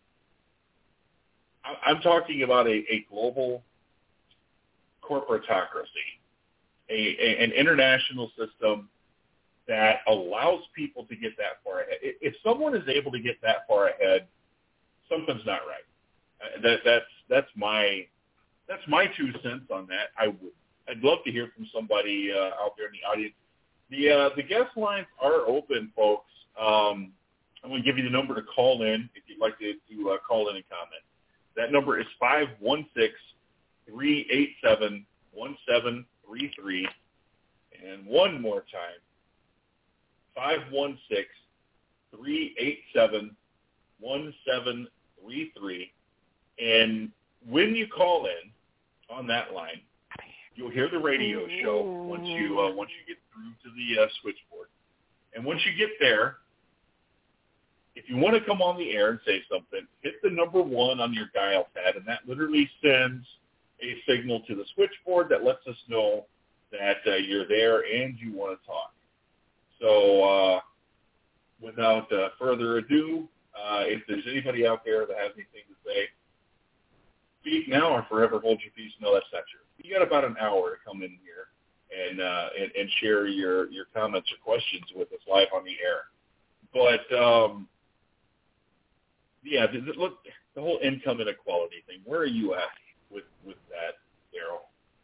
I'm talking about a, a global corporatocracy, a, a, an international system that allows people to get that far ahead. If someone is able to get that far ahead, something's not right. Uh, that, that's that's my that's my two cents on that. I would I'd love to hear from somebody uh, out there in the audience. The uh, the guest lines are open, folks. Um, I'm going to give you the number to call in if you'd like to, to uh, call in and comment. That number is five one six, three eight seven, one seven three three. And one more time, five one six, three eight seven, one seven three three. And when you call in on that line, you'll hear the radio show once you uh, once you get through to the uh, switchboard. And once you get there, if you want to come on the air and say something, hit the number one on your dial pad, and that literally sends a signal to the switchboard that lets us know that uh, you're there and you want to talk. So uh, without uh, further ado, uh, if there's anybody out there that has anything to say, speak now or forever hold your peace. No, that's not true. You got about an hour to come in here and uh, and, and share your, your comments or questions with us live on the air. But, um, yeah, the, look, the whole income inequality thing, where are you at with, with that, Daryl?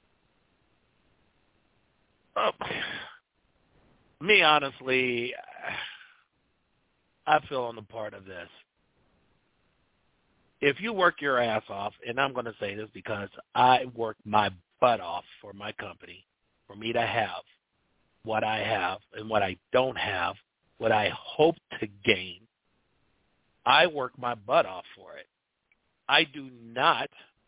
Uh, me, honestly, I feel on the part of this. If you work your ass off, and I'm going to say this because I work my butt off for my company, for me to have what I have and what I don't have, what I hope to gain, I work my butt off for it. I do not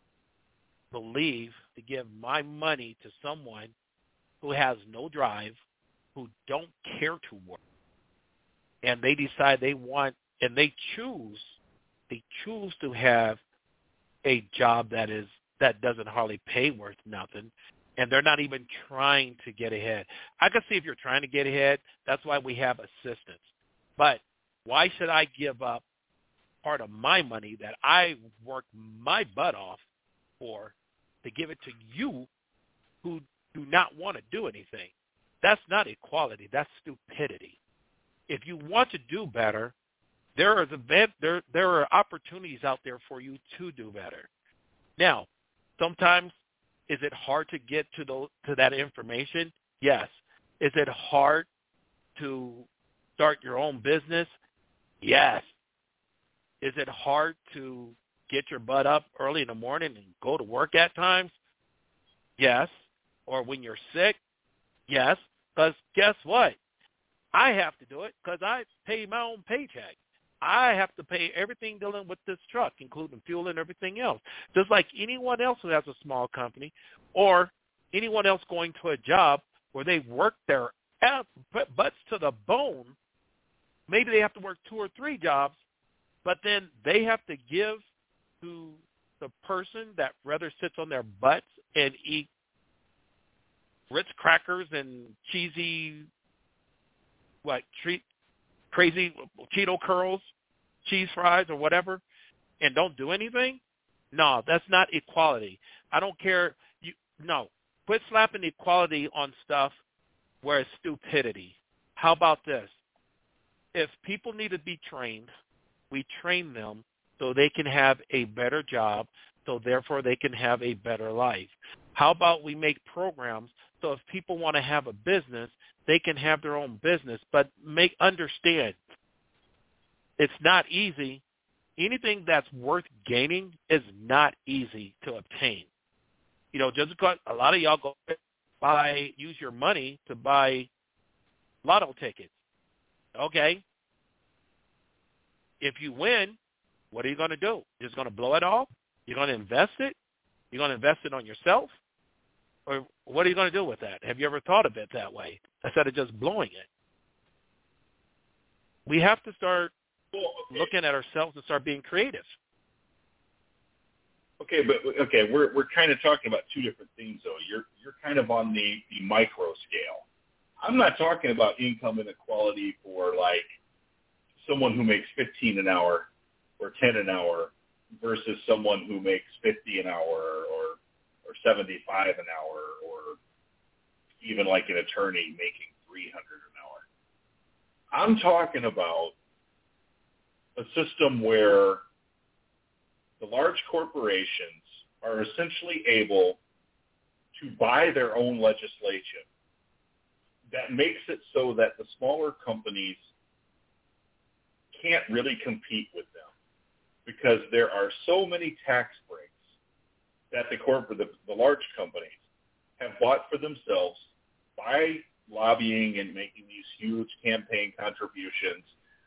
believe to give my money to someone who has no drive, who don't care to work, and they decide they want, and they choose, they choose to have a job that is that doesn't hardly pay worth nothing, and they're not even trying to get ahead. I can see if you're trying to get ahead, that's why we have assistance. But why should I give up part of my money that I worked my butt off for to give it to you who do not want to do anything? That's not equality. That's stupidity. If you want to do better, there is event, there there are opportunities out there for you to do better. Now, sometimes is it hard to get to the to that information? Yes. Is it hard to start your own business? Yes. Is it hard to get your butt up early in the morning and go to work at times? Yes. Or when you're sick? Yes. Because guess what? I have to do it because I pay my own paycheck. I have to pay everything dealing with this truck, including fuel and everything else. Just like anyone else who has a small company or anyone else going to a job where they work their butts to the bone. Maybe they have to work two or three jobs, but then they have to give to the person that rather sits on their butts and eat Ritz crackers and cheesy, what, treat, crazy Cheeto curls, cheese fries or whatever, and don't do anything? No, that's not equality. I don't care. You No, quit slapping equality on stuff where it's stupidity. How about this? If people need to be trained, we train them so they can have a better job, so therefore they can have a better life. How about we make programs so if people want to have a business, they can have their own business, but make understand it's not easy. Anything that's worth gaining is not easy to obtain. You know, just because a lot of y'all go buy, use your money to buy lotto tickets. Okay. If you win, what are you going to do? You're just going to blow it off? You're going to invest it? You're going to invest it on yourself? Or what are you going to do with that? Have you ever thought of it that way, instead of just blowing it? We have to start looking at ourselves and start being creative. Okay, but okay, we're we're kind of talking about two different things, though. You're you're kind of on the, the micro scale. I'm not talking about income inequality for like someone who makes fifteen an hour or ten an hour versus someone who makes fifty an hour or or seventy-five an hour, or even like an attorney making three hundred an hour. I'm talking about a system where the large corporations are essentially able to buy their own legislation that makes it so that the smaller companies can't really compete with them because there are so many tax breaks that the corporate, the, the large companies have bought for themselves by lobbying and making these huge campaign contributions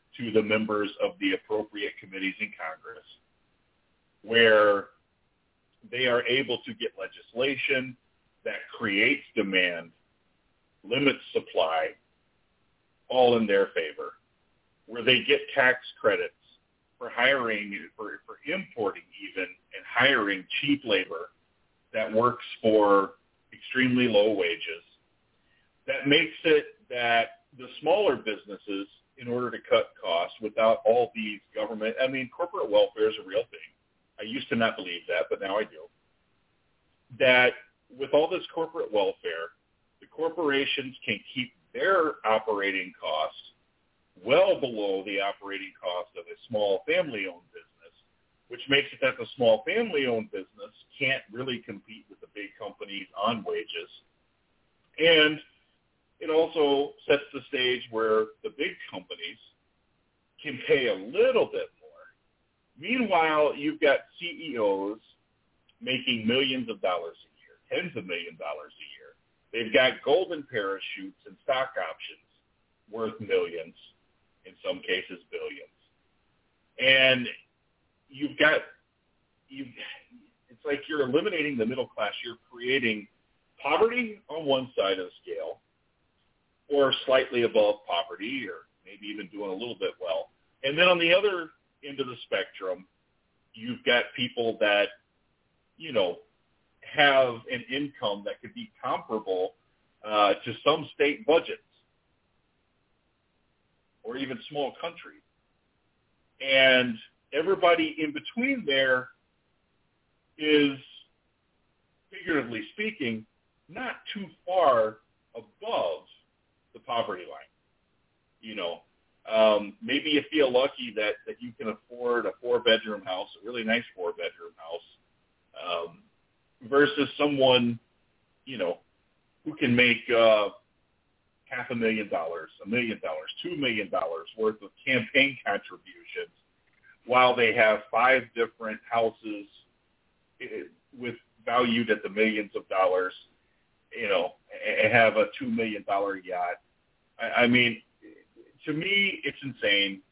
to the members of the appropriate committees in Congress, where they are able to get legislation that creates demand, limits supply, all in their favor, where they get tax credits for hiring, for, for importing even, and hiring cheap labor that works for extremely low wages. That makes it that the smaller businesses, in order to cut costs without all these government, I mean, corporate welfare is a real thing. I used to not believe that, but now I do. That with all this corporate welfare, the corporations can keep their operating costs well below the operating cost of a small family-owned business, which makes it that the small family-owned business can't really compete with the big companies on wages. And it also sets the stage where the big companies can pay a little bit more. Meanwhile, you've got C E Os making millions of dollars a year, tens of million dollars a year. They've got golden parachutes and stock options worth millions, in some cases billions. And you've got, you it's like you're eliminating the middle class. You're creating poverty on one side of the scale, or slightly above poverty, or maybe even doing a little bit well. And then on the other end of the spectrum, you've got people that, you know, have an income that could be comparable uh, to some state budgets or even small countries. And everybody in between there is, figuratively speaking, not too far above the poverty line. You know, um, maybe you feel lucky that, that you can afford a four-bedroom house, a really nice four-bedroom house, um, versus someone, you know, who can make uh, half a million dollars, a million dollars, two million dollars worth of campaign contributions, while they have five different houses with valued at the millions of dollars, you know, and have a two million dollars yacht. I, I mean, to me, it's insane.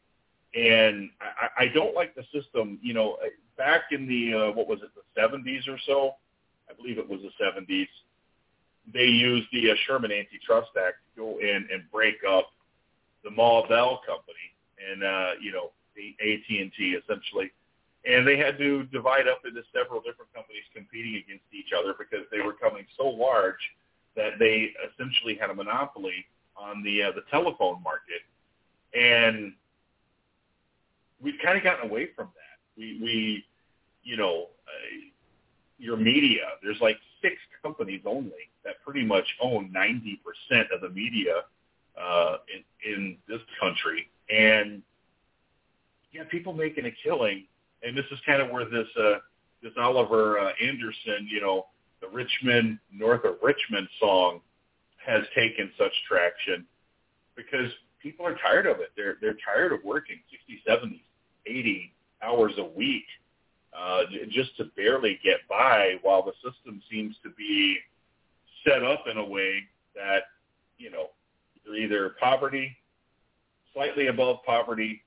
And I, I don't like the system. You know, back in the, uh, what was it, the seventies or so, I believe it was the seventies, they used the uh, Sherman Antitrust Act to go in and break up the Ma Bell company and, uh, you know, the A T and T essentially. And they had to divide up into several different companies competing against each other because they were becoming so large that they essentially had a monopoly on the uh, the telephone market. And we've kind of gotten away from that. We, we you know, uh, your media, there's like six companies only that pretty much own ninety percent of the media uh, in, in this country. And, yeah, people making a killing. And this is kind of where this uh, this Oliver uh, Anderson, you know, the Richmond, North of Richmond song has taken such traction because people are tired of it. They're they're tired of working sixty, seventy, eighty hours a week uh, just to barely get by, while the system seems to be set up in a way that, you know, you're either poverty, slightly above poverty,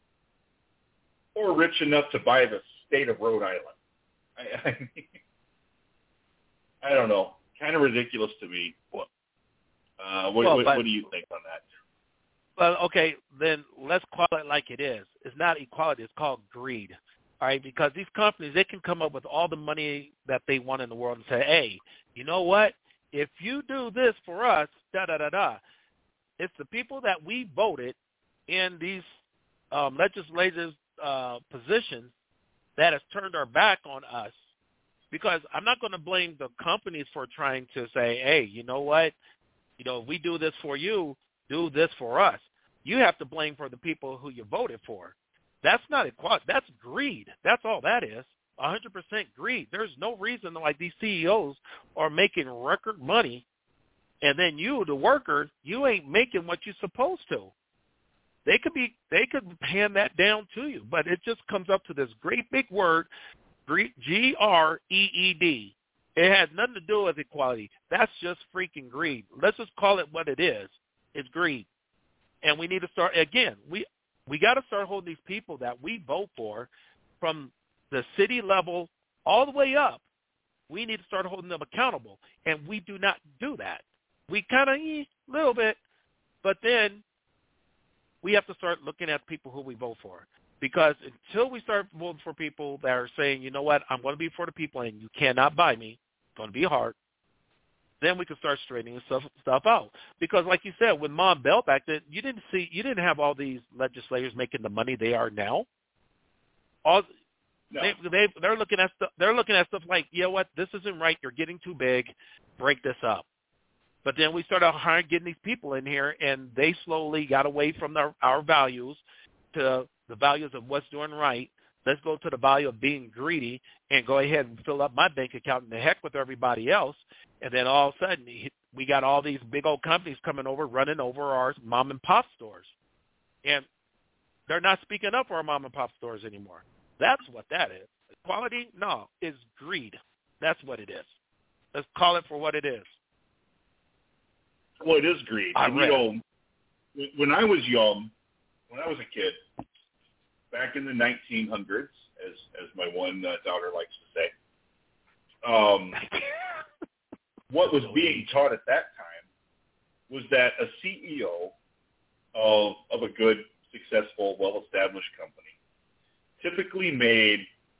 or rich enough to buy the state of Rhode Island. I, I, mean, I don't know. Kind of ridiculous to me. Uh, what, well, what, but, what do you think on that? Well, okay, then let's call it like it is. It's not equality. It's called greed, all right? Because these companies, they can come up with all the money that they want in the world and say, hey, you know what? If you do this for us, da-da-da-da, it's the people that we voted in these um, legislative uh, positions that has turned our back on us. Because I'm not going to blame the companies for trying to say, hey, you know what? You know, if we do this for you, do this for us. You have to blame for the people who you voted for. That's not equality. That's greed. That's all that is. one hundred percent greed. There's no reason why these C E Os are making record money, and then you, the worker, you ain't making what you're supposed to. They could be, they could hand that down to you, but it just comes up to this great big word, G R E E D. It has nothing to do with equality. That's just freaking greed. Let's just call it what it is. It's greed. And we need to start, again, we we got to start holding these people that we vote for from the city level all the way up. We need to start holding them accountable, and we do not do that. We kind of, a little bit, but then we have to start looking at people who we vote for. Because until we start voting for people that are saying, you know what, I'm going to be for the people and you cannot buy me, it's going to be hard, then we can start straightening stuff, stuff out. Because like you said, with Mom Bell back then, you didn't see, you didn't have all these legislators making the money they are now. All no. they, they they're looking at stuff. They're looking at stuff like, you know what, this isn't right. You're getting too big. Break this up. But then we started hiring, getting these people in here, and they slowly got away from our, our values to the values of what's doing right. Let's go to the value of being greedy and go ahead and fill up my bank account and the heck with everybody else. And then all of a sudden, we got all these big old companies coming over, running over our mom and pop stores. And they're not speaking up for our mom and pop stores anymore. That's what that is. Equality? No, it's greed. That's what it is. Let's call it for what it is. Well, it is greed. And, you know, when I was young, when I was a kid, back in the nineteen hundreds, as as my one uh, daughter likes to say, um, what was being taught at that time was that a C E O of of a good, successful, well-established company typically made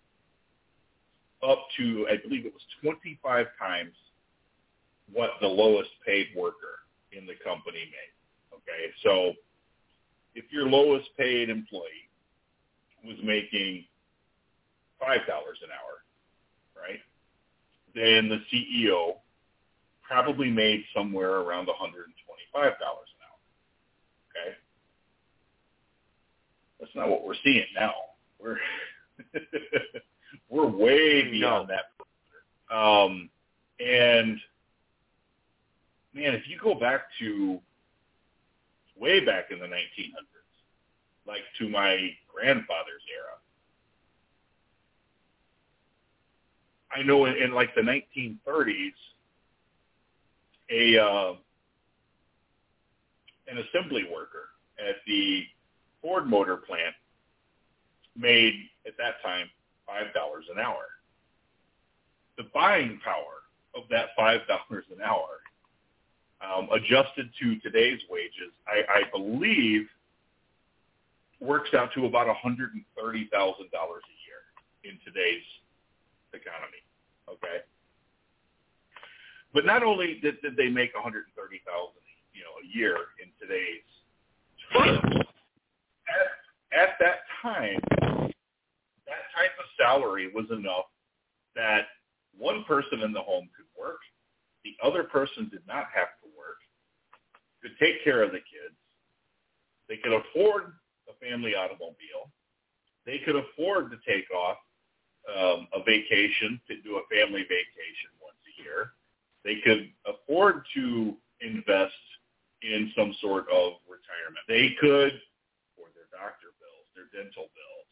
up to, I believe it was twenty-five times what the lowest paid worker in the company made. Okay, so if your lowest paid employee was making five dollars an hour, right, then the C E O probably made somewhere around one hundred twenty-five dollars an hour. Okay, that's not what we're seeing now. We're we're way beyond no. that. Um, and man, if you go back to way back in the nineteen hundreds, like to my grandfather's era, I know in, in like the nineteen thirties, a uh, an assembly worker at the Ford Motor Plant made at that time five dollars an hour. The buying power of that five dollars an hour, um, adjusted to today's wages, I, I believe works out to about one hundred thirty thousand dollars a year in today's economy. Okay, but not only did, did they make one hundred thirty thousand dollars, you know, a year in today's terms, at, at that time, that type of salary was enough that one person in the home could work, the other person did not have to work, could take care of the kids, they could afford a family automobile, they could afford to take off um, a vacation, to do a family vacation once a year, they could afford to invest in some sort of retirement, they could afford their doctor bills, their dental bills.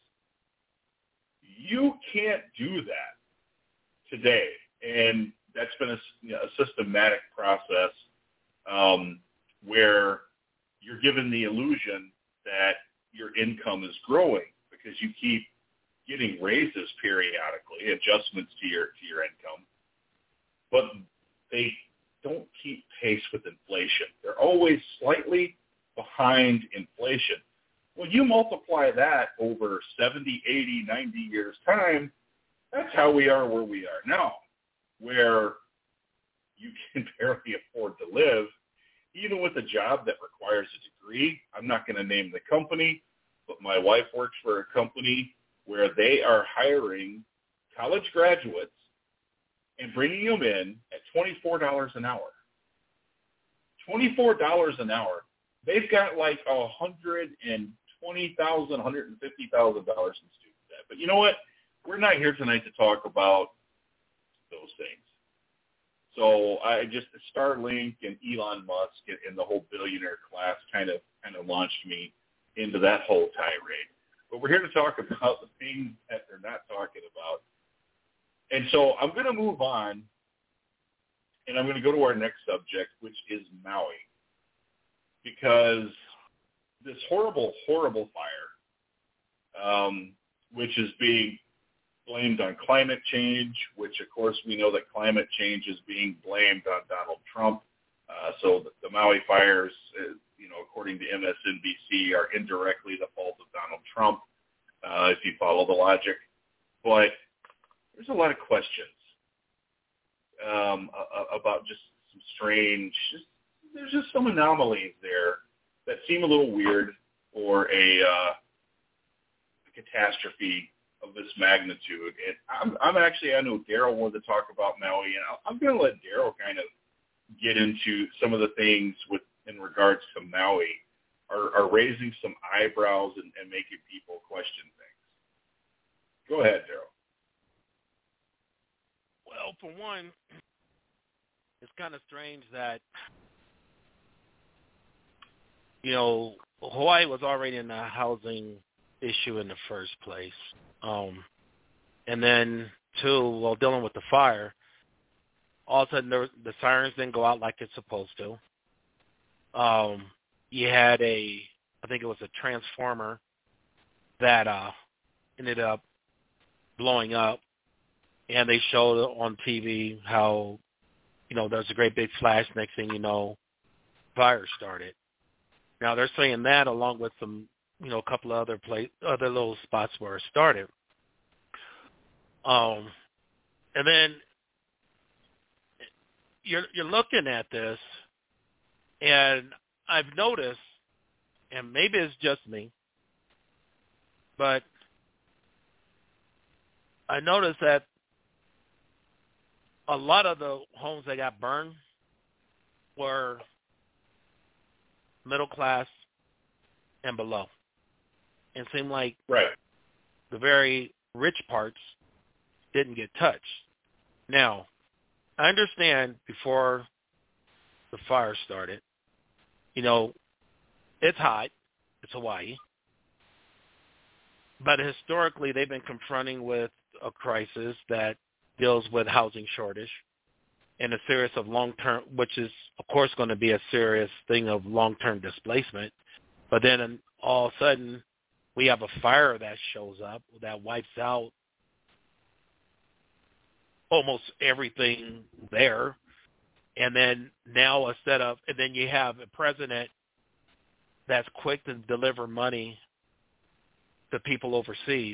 You can't do that today, and that's been a, you know, a systematic process um, where you're given the illusion that your income is growing because you keep getting raises periodically, adjustments to your to your income, but they don't keep pace with inflation. They're always slightly behind inflation. Well, you multiply that over seventy, eighty, ninety years' time, that's how we are where we are now, where you can barely afford to live, even with a job that requires a degree. I'm not going to name the company, but my wife works for a company where they are hiring college graduates and bringing them in at twenty-four dollars an hour. twenty-four dollars an hour. They've got like one hundred twenty thousand dollars, one hundred fifty thousand dollars in student debt. But you know what? We're not here tonight to talk about those things. So I just, Starlink and Elon Musk and the whole billionaire class kind of kind of launched me into that whole tirade. But we're here to talk about the things that they're not talking about. And so I'm going to move on, and I'm going to go to our next subject, which is Maui. Because this horrible, horrible fire um, which is being blamed on climate change, which, of course, we know that climate change is being blamed on Donald Trump. Uh, so the, the Maui fires, uh, you know, according to M S N B C, are indirectly the fault of Donald Trump, uh, if you follow the logic. But there's a lot of questions um, about just some strange, just, there's just some anomalies there that seem a little weird for a, uh, a catastrophe of this magnitude. And I'm, I'm actually, I know Daryl wanted to talk about Maui, and I'm going to let Daryl kind of get into some of the things with in regards to Maui are, are raising some eyebrows and, and making people question things. Go ahead, Daryl. Well, for one, it's kind of strange that, you know, Hawaii was already in a housing issue in the first place. Um, and then, two, while dealing with the fire, all of a sudden there, the sirens didn't go out like it's supposed to. Um, you had a, I think it was a transformer that uh, ended up blowing up, and they showed on T V how, you know, there's a great big flash. Next thing you know, fire started. Now they're saying that along with some, you know, a couple of other place, other little spots where it started. Um, and then you're you're looking at this, and I've noticed, and maybe it's just me, but I noticed that a lot of the homes that got burned were middle class and below. And it seemed like right. the very rich parts didn't get touched. Now, I understand before the fire started, you know, it's hot. It's Hawaii. But historically, they've been confronting with a crisis that deals with housing shortage and a series of long-term, which is, of course, going to be a serious thing of long-term displacement. But then all of a sudden, we have a fire that shows up that wipes out almost everything there. And then now a setup, and then you have a president that's quick to deliver money to people overseas.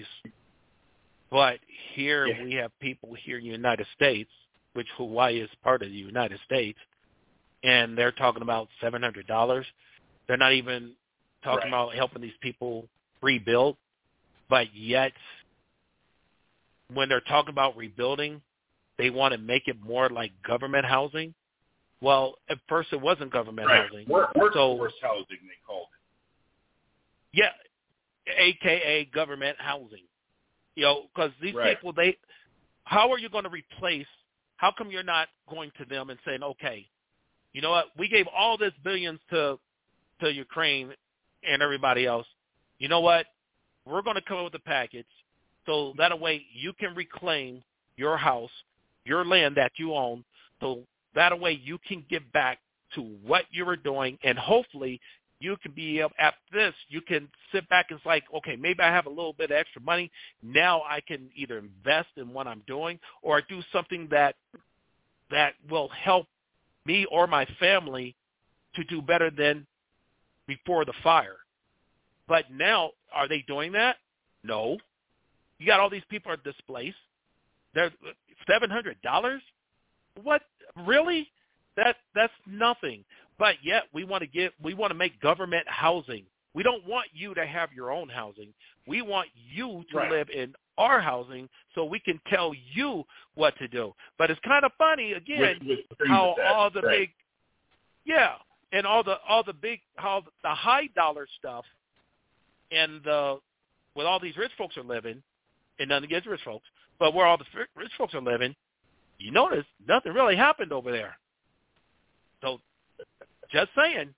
But here yeah. we have people here in the United States, which Hawaii is part of the United States, and they're talking about seven hundred dollars. They're not even talking right. about helping these people rebuild, but yet when they're talking about rebuilding, they want to make it more like government housing. Well, at first it wasn't government right. housing. Work, workforce so, housing, they called it. Yeah, A K A government housing. You know, because these right. people, they, how are you going to replace, how come you're not going to them and saying, okay, you know what, we gave all this billions to to Ukraine and everybody else. You know what, we're going to come up with a package so that way you can reclaim your house, your land that you own, so that way you can get back to what you were doing, and hopefully you can be able, at this, you can sit back and it's like, okay, maybe I have a little bit of extra money. Now I can either invest in what I'm doing or do something that that will help me or my family to do better than before the fire. But now, are they doing that? No. You got all these people are displaced. They're seven hundred dollars? What? Really? That that's nothing. But yet we want to give, we want to make government housing. We don't want you to have your own housing. We want you to right. live in our housing so we can tell you what to do. But it's kind of funny again with, with how all the right. big, yeah, and all the all the big how the high dollar stuff and the with all these rich folks are living, and nothing against rich folks, but where all the rich folks are living, you notice nothing really happened over there. So. Just saying.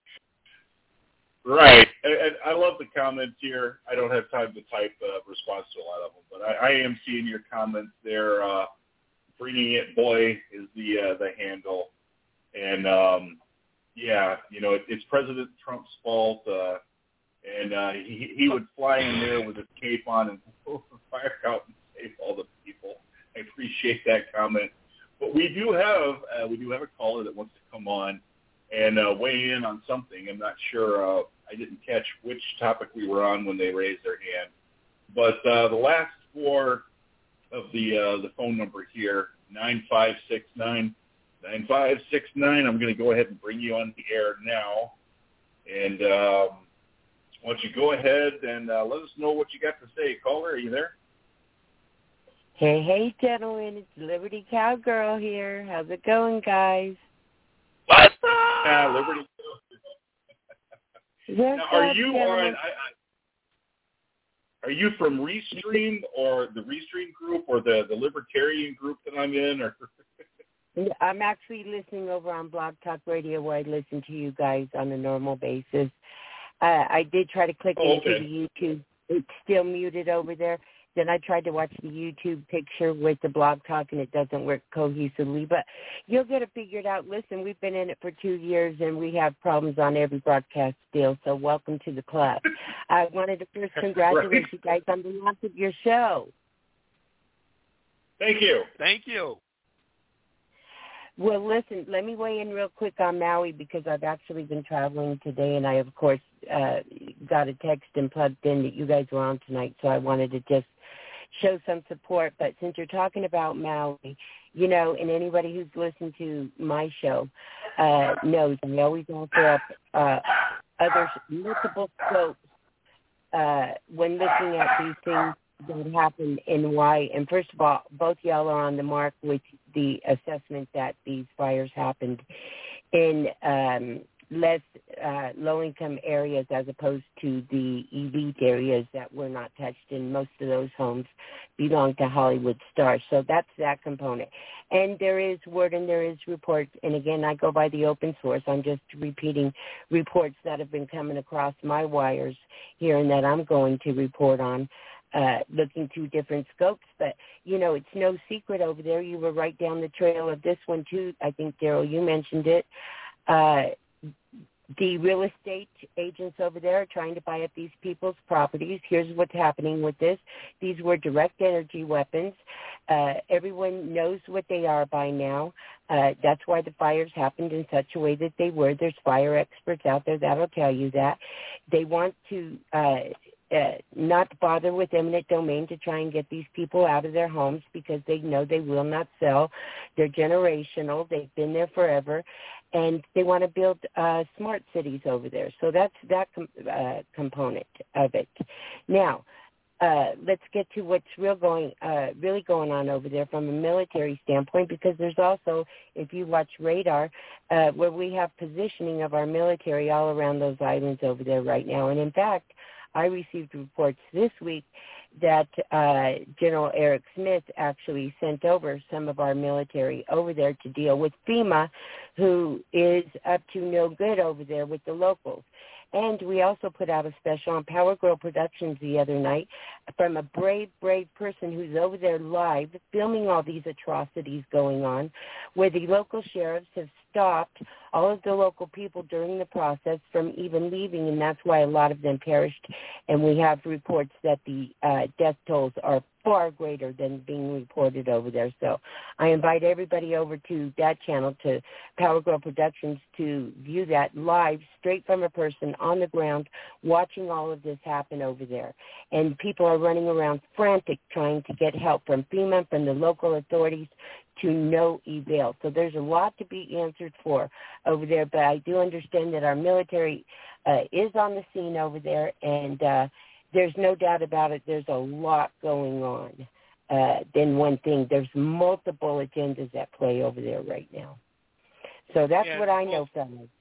Right. And, and I love the comments here. I don't have time to type a response to a lot of them, but I, I am seeing your comments there. Uh, Bringing It Boy is the uh, the handle. And, um, yeah, you know, it, it's President Trump's fault. Uh, and uh, he he would fly in there with his cape on and pull the fire out and save all the people. I appreciate that comment. But we do have uh, we do have a caller that wants to come on and uh, weigh in on something. I'm not sure. Uh, I didn't catch which topic we were on when they raised their hand. But uh, the last four of the uh, the phone number here, nine five six nine, nine five six nine. I'm going to go ahead and bring you on the air now. And um, why don't you go ahead and uh, let us know what you got to say. Caller, are you there? Hey, hey, gentlemen. It's Liberty Cowgirl here. How's it going, guys? What's up? Uh, Liberty. What's now, are up, you gentlemen? on? I, I, are you from Restream or the Restream group or the, the Libertarian group that I'm in? Or I'm actually listening over on Blog Talk Radio, where I listen to you guys on a normal basis. Uh, I did try to click oh, into okay. the YouTube. It's still muted over there. Then I tried to watch the YouTube picture with the Blog Talk, and it doesn't work cohesively. But you'll get it figured out. Listen, we've been in it for two years, and we have problems on every broadcast still, so welcome to the club. I wanted to first congratulate right. you guys on the launch of your show. Thank you. Thank you. Well, listen, let me weigh in real quick on Maui because I've actually been traveling today, and I, of course, uh, got a text and plugged in that you guys were on tonight, so I wanted to just show some support. But since you're talking about Maui, you know, and anybody who's listened to my show uh, knows I always offer up uh, other multiple scopes uh, when looking at these things that happen and why. And first of all, both y'all are on the mark with the assessment that these fires happened in um, less uh, low-income areas as opposed to the elite areas that were not touched, and most of those homes belong to Hollywood stars. So that's that component. And there is word and there is reports, and again, I go by the open source. I'm just repeating reports that have been coming across my wires here and that I'm going to report on, uh, looking through different scopes. But, you know, it's no secret over there. You were right down the trail of this one, too. I think, Daryl, you mentioned it. Uh, the real estate agents over there are trying to buy up these people's properties. Here's what's happening with this. These were direct energy weapons. Uh, everyone knows what they are by now. Uh, that's why the fires happened in such a way that they were. There's fire experts out there that'll tell you that. They want to uh, uh, not bother with eminent domain to try and get these people out of their homes because they know they will not sell. They're generational. They've been there forever. And they want to build uh, smart cities over there. So that's that com- uh, component of it. Now, uh, let's get to what's real going, uh, really going on over there from a military standpoint, because there's also, if you watch radar, uh, where we have positioning of our military all around those islands over there right now. And in fact, I received reports this week that uh, General Eric Smith actually sent over some of our military over there to deal with FEMA, who is up to no good over there with the locals. And we also put out a special on Power Girl Productions the other night from a brave, brave person who's over there live filming all these atrocities going on, where the local sheriffs have stopped all of the local people during the process from even leaving, and that's why a lot of them perished. And we have reports that the uh, death tolls are far greater than being reported over there. So I invite everybody over to that channel, to Power Girl Productions, to view that live, straight from a person on the ground, watching all of this happen over there. And people are running around frantic trying to get help from FEMA, from the local authorities, to no avail. So there's a lot to be answered for over there, but I do understand that our military uh, is on the scene over there, and uh, there's no doubt about it. There's a lot going on uh, than one thing. There's multiple agendas at play over there right now. So that's and, what I well, know, fellas.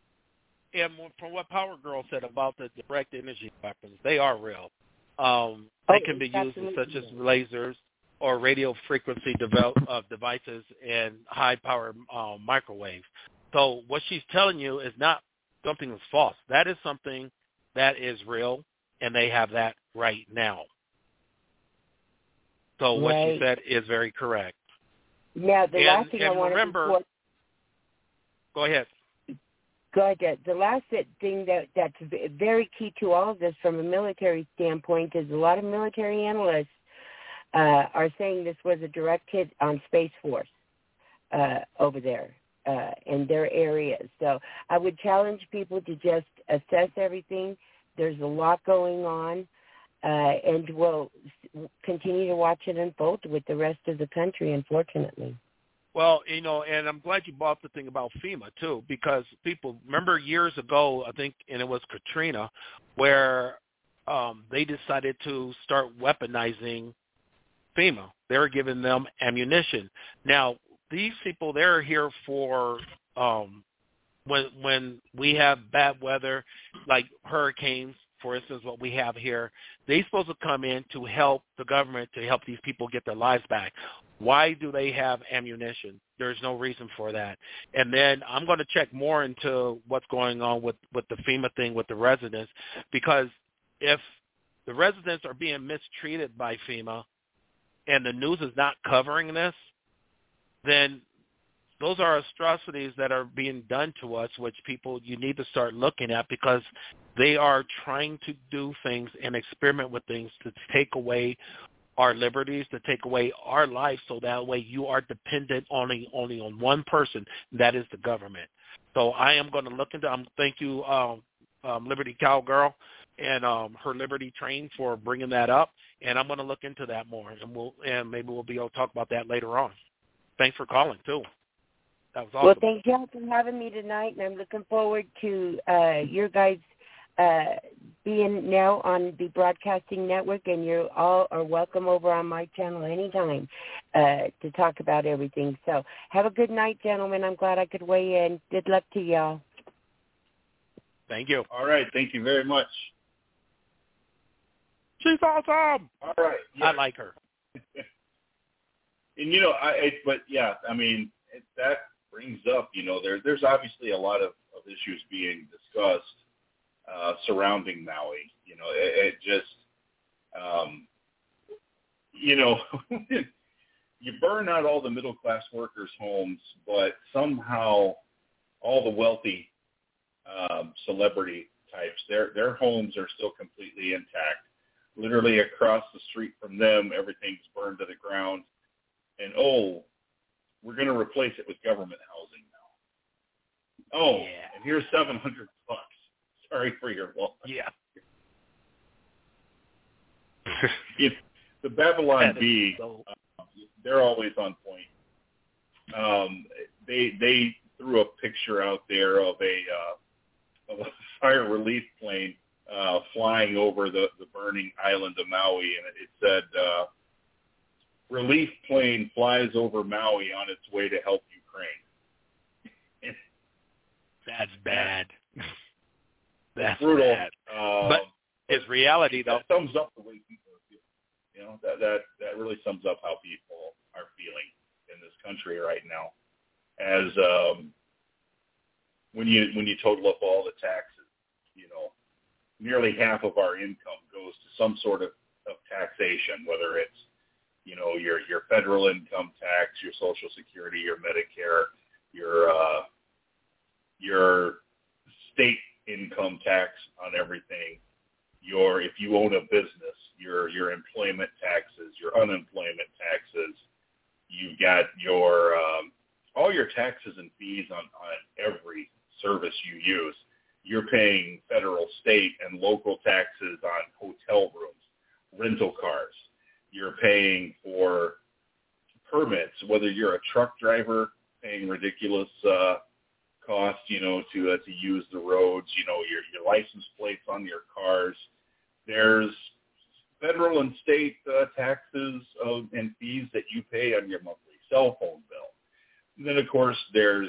And from what Power Girl said about the direct energy weapons, they are real. Um, Oh, they can be used in such as lasers or radio frequency develop, uh, devices and high-power uh, microwave. So what she's telling you is not something that's false. That is something that is real, and they have that right now. So what right. she said is very correct. Now, the and, last thing and I want remember, to report... Go ahead. Go ahead. The last thing that that's very key to all of this from a military standpoint is a lot of military analysts uh, are saying this was a direct hit on Space Force uh, over there uh, in their areas. So I would challenge people to just assess everything. There's a lot going on, uh, and we'll continue to watch it unfold with the rest of the country, unfortunately. Well, you know, and I'm glad you brought up the thing about FEMA, too, because people remember years ago, I think, and it was Katrina, where um, they decided to start weaponizing FEMA. They were giving them ammunition. Now, these people, they're here for um, when when we have bad weather, like hurricanes, for instance, what we have here, they're supposed to come in to help the government, to help these people get their lives back. Why do they have ammunition? There's no reason for that. And then I'm going to check more into what's going on with, with the FEMA thing with the residents, because if the residents are being mistreated by FEMA and the news is not covering this, then those are atrocities that are being done to us, which people you need to start looking at, because they are trying to do things and experiment with things to take away our liberties, to take away our life, so that way you are dependent only only on one person, that is the government. So I am going to look into. Um, thank you, um, um, Liberty Cowgirl and um, her Liberty Train for bringing that up, and I'm going to look into that more, and we'll and maybe we'll be able to talk about that later on. Thanks for calling too. That was awesome. Well, thank you for having me tonight, and I'm looking forward to uh, your guys' uh, being now on the broadcasting network, and you all are welcome over on my channel anytime uh, to talk about everything. So have a good night, gentlemen. I'm glad I could weigh in. Good luck to y'all. Thank you. All right. Thank you very much. She's awesome. All right. Yeah. I like her. And, you know, I, it, but yeah, I mean, it, that brings up, you know, there, there's obviously a lot of, of issues being discussed uh, surrounding Maui. You know, it, it just, um, you know, you burn out all the middle-class workers' homes, but somehow all the wealthy um, celebrity types, their their homes are still completely intact. Literally across the street from them, everything's burned to the ground. And, oh, we're going to replace it with government housing now. Oh, yeah. And here's seven hundred bucks. Sorry for your loss. Yeah. It's, the Babylon Bee, so... uh, they're always on point. Um, they they threw a picture out there of a uh, of a fire relief plane uh, flying over the, the burning island of Maui, and it said, uh, relief plane flies over Maui on its way to help Ukraine. That's bad. That's brutal. bad. Um, but it's reality, though. That sums up the way people are feeling. You know, that, that, that really sums up how people are feeling in this country right now. As um, when you when you total up all the taxes, you know, nearly half of our income goes to some sort of, of taxation, whether it's, you know, your your federal income tax, your Social Security, your Medicare, your uh, your state income tax on everything. Your if you own a business, your your employment taxes, your unemployment taxes. You've got your um, all your taxes and fees on, on every service you use. You're paying federal, state, and local taxes on hotel rooms, rental cars. You're paying for permits, whether you're a truck driver, paying ridiculous uh, costs, you know, to uh, to use the roads. You know, your your license plates on your cars. There's federal and state uh, taxes uh, and fees that you pay on your monthly cell phone bill. And then, of course, there's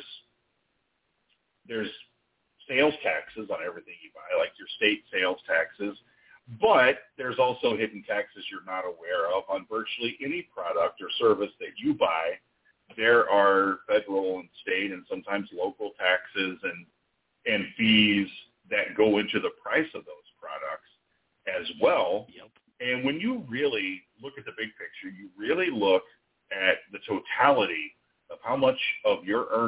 there's sales taxes on everything you buy, like your state sales taxes. But there's also hidden taxes you're not aware of on virtually any product or service that you buy. There are federal and state and sometimes local taxes and and fees that go into the price of those products as well. Yep. And when you really look at the big picture, you really look at the totality of how much of your earnings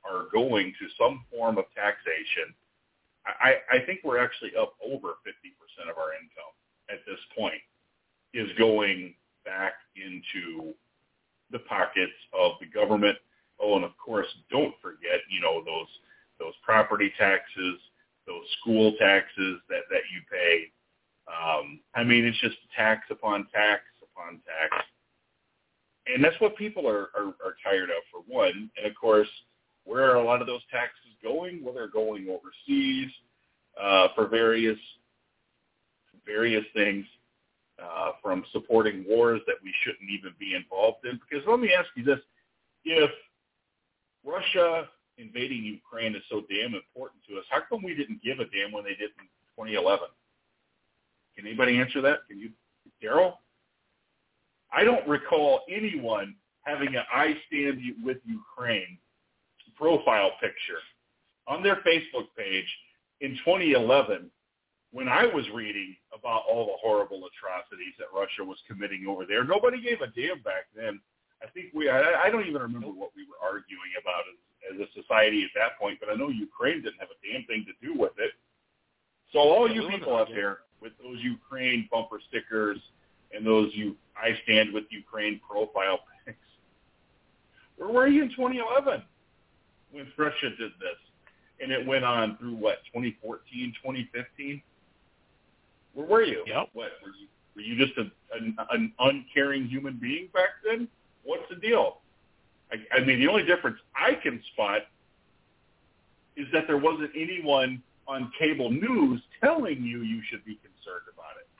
are going to some form of taxation. I, I think we're actually up over fifty percent of our income at this point is going back into the pockets of the government. Oh, and of course, don't forget, you know, those those property taxes, those school taxes that, that you pay. Um, I mean, it's just tax upon tax upon tax. And that's what people are, are, are tired of, for one. And, of course, where are a lot of those taxes going? Well, they're going overseas uh, for various various things, uh, from supporting wars that we shouldn't even be involved in. Because let me ask you this. If Russia invading Ukraine is so damn important to us, how come we didn't give a damn when they did in twenty eleven? Can anybody answer that? Can you, Daryl? I don't recall anyone having an I Stand with Ukraine profile picture on their Facebook page in twenty eleven when I was reading about all the horrible atrocities that Russia was committing over there. Nobody gave a damn back then. I think we, I, I don't even remember what we were arguing about as, as a society at that point, but I know Ukraine didn't have a damn thing to do with it. So all you people out there with those Ukraine bumper stickers and those you I Stand with Ukraine profile pics, where were you in twenty eleven when Russia did this? And it went on through, what, twenty fourteen, twenty fifteen? Where were you? Yep. What, were you, were you just a, an, an uncaring human being back then? What's the deal? I, I mean, the only difference I can spot is that there wasn't anyone on cable news telling you you should be concerned about it.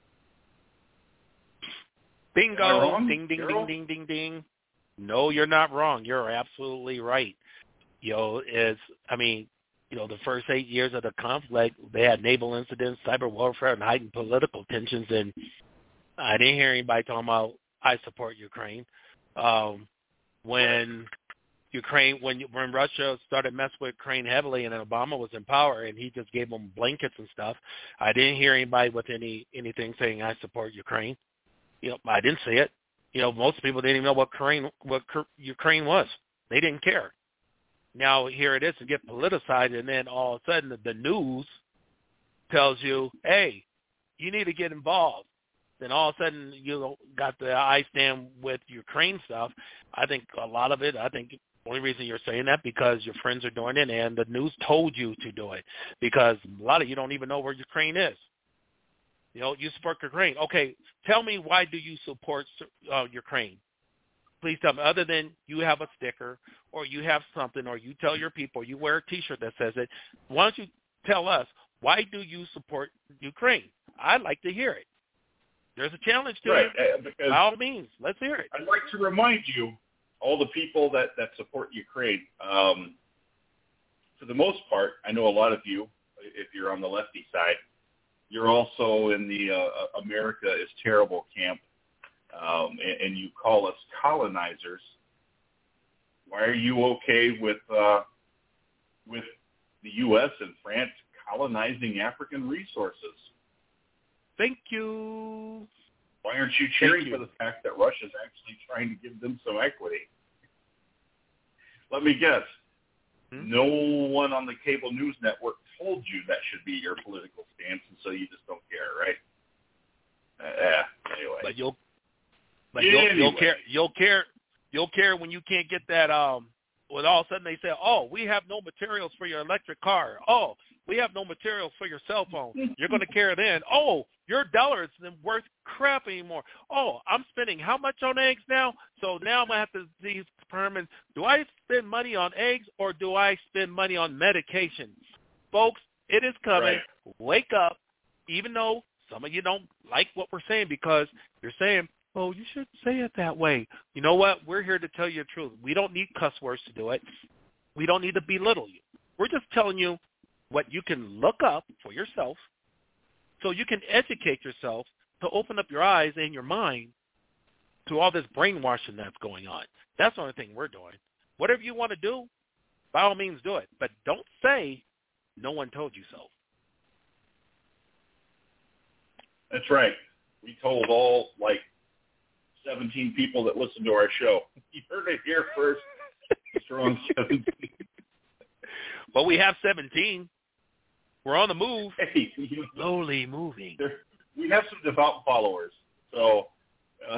Bingo! Ding, ding, ding, ding, ding, ding. No, you're not wrong. You're absolutely right. You know, it's, I mean, you know, the first eight years of the conflict, they had naval incidents, cyber warfare, and heightened political tensions, and I didn't hear anybody talking about, I support Ukraine. Um, when Ukraine, when when Russia started messing with Ukraine heavily, and then Obama was in power, and he just gave them blankets and stuff, I didn't hear anybody with any anything saying I support Ukraine. You know, I didn't see it. You know, most people didn't even know what Ukraine what Ukraine was. They didn't care. Now here it is to get politicized, and then all of a sudden the, the news tells you, hey, you need to get involved. Then all of a sudden you got the I Stand with Ukraine stuff. I think a lot of it, I think the only reason you're saying that because your friends are doing it and the news told you to do it, because a lot of you don't even know where Ukraine is. You know, you support Ukraine. Okay, tell me, why do you support uh, Ukraine? Please tell me, other than you have a sticker or you have something or you tell your people, or you wear a T-shirt that says it. Why don't you tell us, why do you support Ukraine? I'd like to hear it. There's a challenge to right, it. Uh, because by all means, let's hear it. I'd like to remind you, all the people that, that support Ukraine, um, for the most part, I know a lot of you, if you're on the lefty side, you're also in the uh, America is terrible camp, um, and, and you call us colonizers. Why are you okay with uh, with the U S and France colonizing African resources? Thank you. Why aren't you cheering you. for the fact that Russia's actually trying to give them some equity? Let me guess. Hmm? No one on the cable news network told you that should be your political stance, and so you just don't care, right? Uh, yeah. Anyway. But you'll, but anyway. you'll, you'll care. You'll care. You'll care when you can't get that. Um, when all of a sudden they say, "Oh, we have no materials for your electric car. Oh, we have no materials for your cell phone." You're going to care then. Oh, your dollar isn't worth crap anymore. Oh, I'm spending how much on eggs now? So now I'm going to have to determine, do I spend money on eggs or do I spend money on medication? Folks, it is coming. Right. Wake up, even though some of you don't like what we're saying because you're saying, oh, you shouldn't say it that way. You know what? We're here to tell you the truth. We don't need cuss words to do it. We don't need to belittle you. We're just telling you what you can look up for yourself so you can educate yourself to open up your eyes and your mind to all this brainwashing that's going on. That's the only thing we're doing. Whatever you want to do, by all means do it. But don't say no one told you so. That's right. We told all, like, seventeen people that listen to our show. You heard it here first. Strong seventeen. Well, we have seventeen. We're on the move. Hey, you know, slowly moving. There, we have some devout followers. So, uh,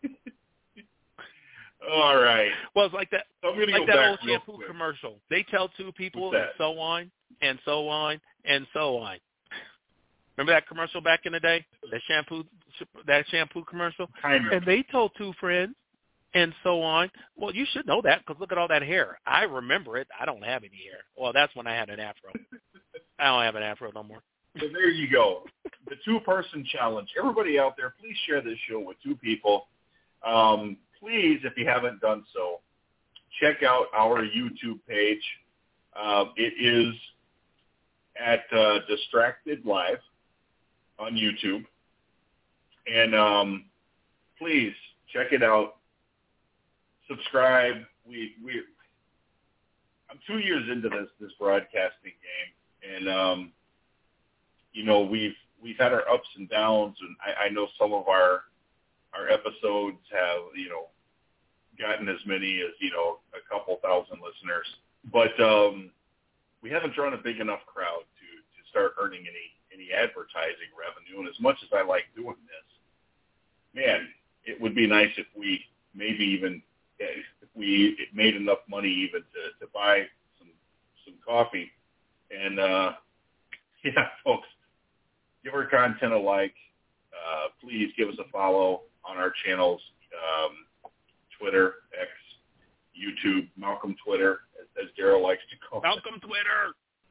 all right. Well, it's like that, so I'm gonna like go that back old real shampoo quick. commercial. They tell two people What's and that? so on and so on and so on. Remember that commercial back in the day? That shampoo, that shampoo commercial? Kind of. And they told two friends and so on. Well, you should know that because look at all that hair. I remember it. I don't have any hair. Well, that's when I had an afro. I don't have an afro no more. So there you go. The two-person challenge. Everybody out there, please share this show with two people. Um, please, if you haven't done so, check out our YouTube page. Uh, it is at uh, Distracted Live on YouTube. And um, please check it out. Subscribe. We we. I'm two years into this this broadcasting game, and um, you know we've we've had our ups and downs, and I, I know some of our our episodes have you know gotten as many as you know a couple thousand listeners, but um, we haven't drawn a big enough crowd to to start earning any any advertising revenue. And as much as I like doing this, man, it would be nice if we maybe even if we made enough money even to, to buy some some coffee. And, uh, yeah, folks, give our content a like. Uh, please give us a follow on our channels, um, Twitter, X, YouTube, Malcolm Twitter, as, as Daryl likes to call Malcolm it. Twitter.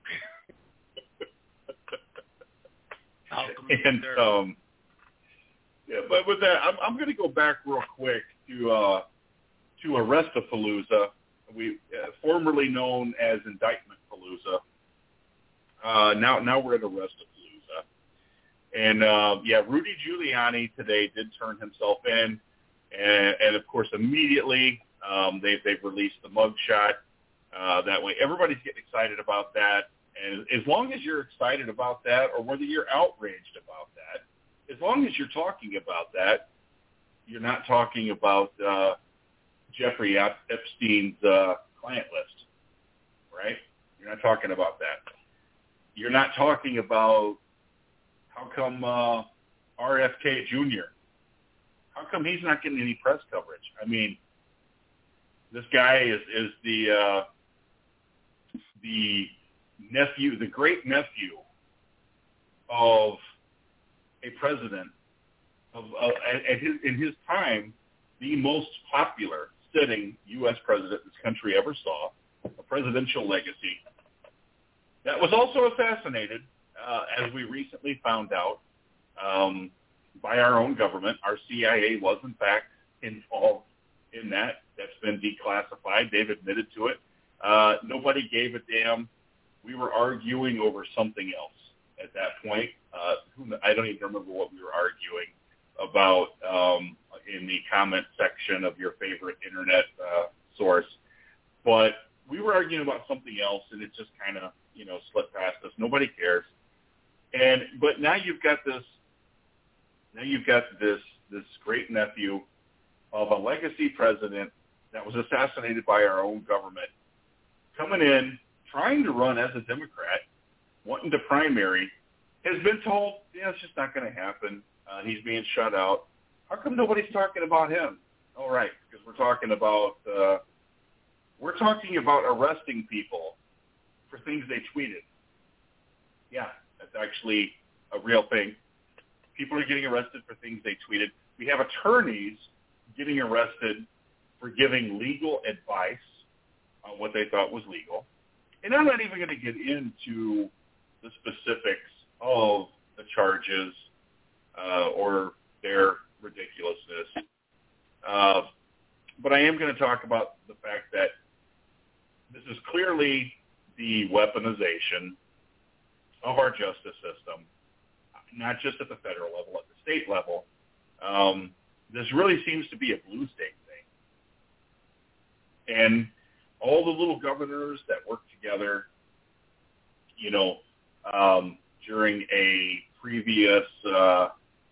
Malcolm and, Twitter. um, yeah, but with that, I'm, I'm going to go back real quick to uh, to Arrestapalooza, we uh, formerly known as Indictment Palooza. Uh, now, now we're at Arrestapalooza, and uh, yeah, Rudy Giuliani today did turn himself in, and, and of course, immediately um, they they've released the mugshot. Uh, that way, everybody's getting excited about that, and as long as you're excited about that, or whether you're outraged about that, as long as you're talking about that, you're not talking about uh, Jeffrey Epstein's uh, client list, right? You're not talking about that. You're not talking about how come uh, R F K Junior, how come he's not getting any press coverage? I mean, this guy is, is the uh, the nephew, the great nephew of a president of uh, at, at his in his time, the most popular sitting U S president this country ever saw, a presidential legacy. That was also assassinated, uh, as we recently found out, um, by our own government. Our C I A was, in fact, involved in that. That's been declassified. They've admitted to it. Uh, nobody gave a damn. We were arguing over something else at that point. Uh, I don't even remember what we were arguing about um, in the comment section of your favorite internet uh, source. But we were arguing about something else, and it just kind of, you know, slipped past us. Nobody cares. And but now you've got this. Now you've got this this great nephew of a legacy president that was assassinated by our own government, coming in, trying to run as a Democrat, wanting to primary, has been told, yeah, it's just not going to happen. Uh, he's being shut out. How come nobody's talking about him? All right, because we're talking about uh, we're talking about arresting people for things they tweeted. Yeah, that's actually a real thing. People are getting arrested for things they tweeted. We have attorneys getting arrested for giving legal advice on what they thought was legal. And I'm not even going to get into the specifics of the charges uh, or their ridiculousness. Uh, but I am going to talk about the fact that this is clearly the weaponization of our justice system, not just at the federal level, at the state level. Um, this really seems to be a blue state thing. And all the little governors that work together, you know, um, during a previous uh,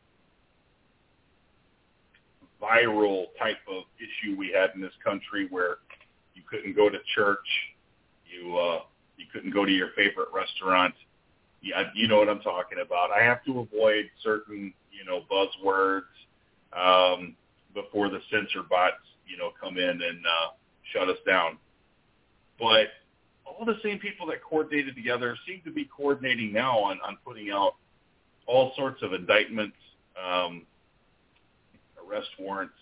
viral type of issue we had in this country where you couldn't go to church, you uh, You couldn't go to your favorite restaurant. Yeah, you know what I'm talking about. I have to avoid certain, you know, buzzwords um, before the censor bots, you know, come in and uh, shut us down. But all the same people that coordinated together seem to be coordinating now on, on putting out all sorts of indictments, um, arrest warrants.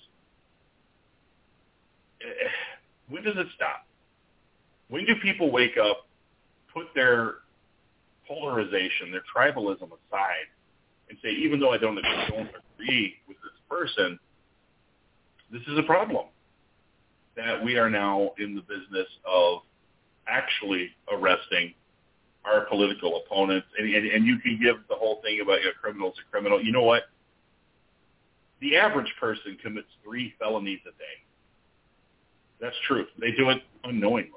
When does it stop? When do people wake up, put their polarization, their tribalism aside, and say, even though I don't, don't agree with this person, this is a problem, that we are now in the business of actually arresting our political opponents. And, and, and you can give the whole thing about a criminal's a criminal. You know what? The average person commits three felonies a day. That's true. They do it unknowingly.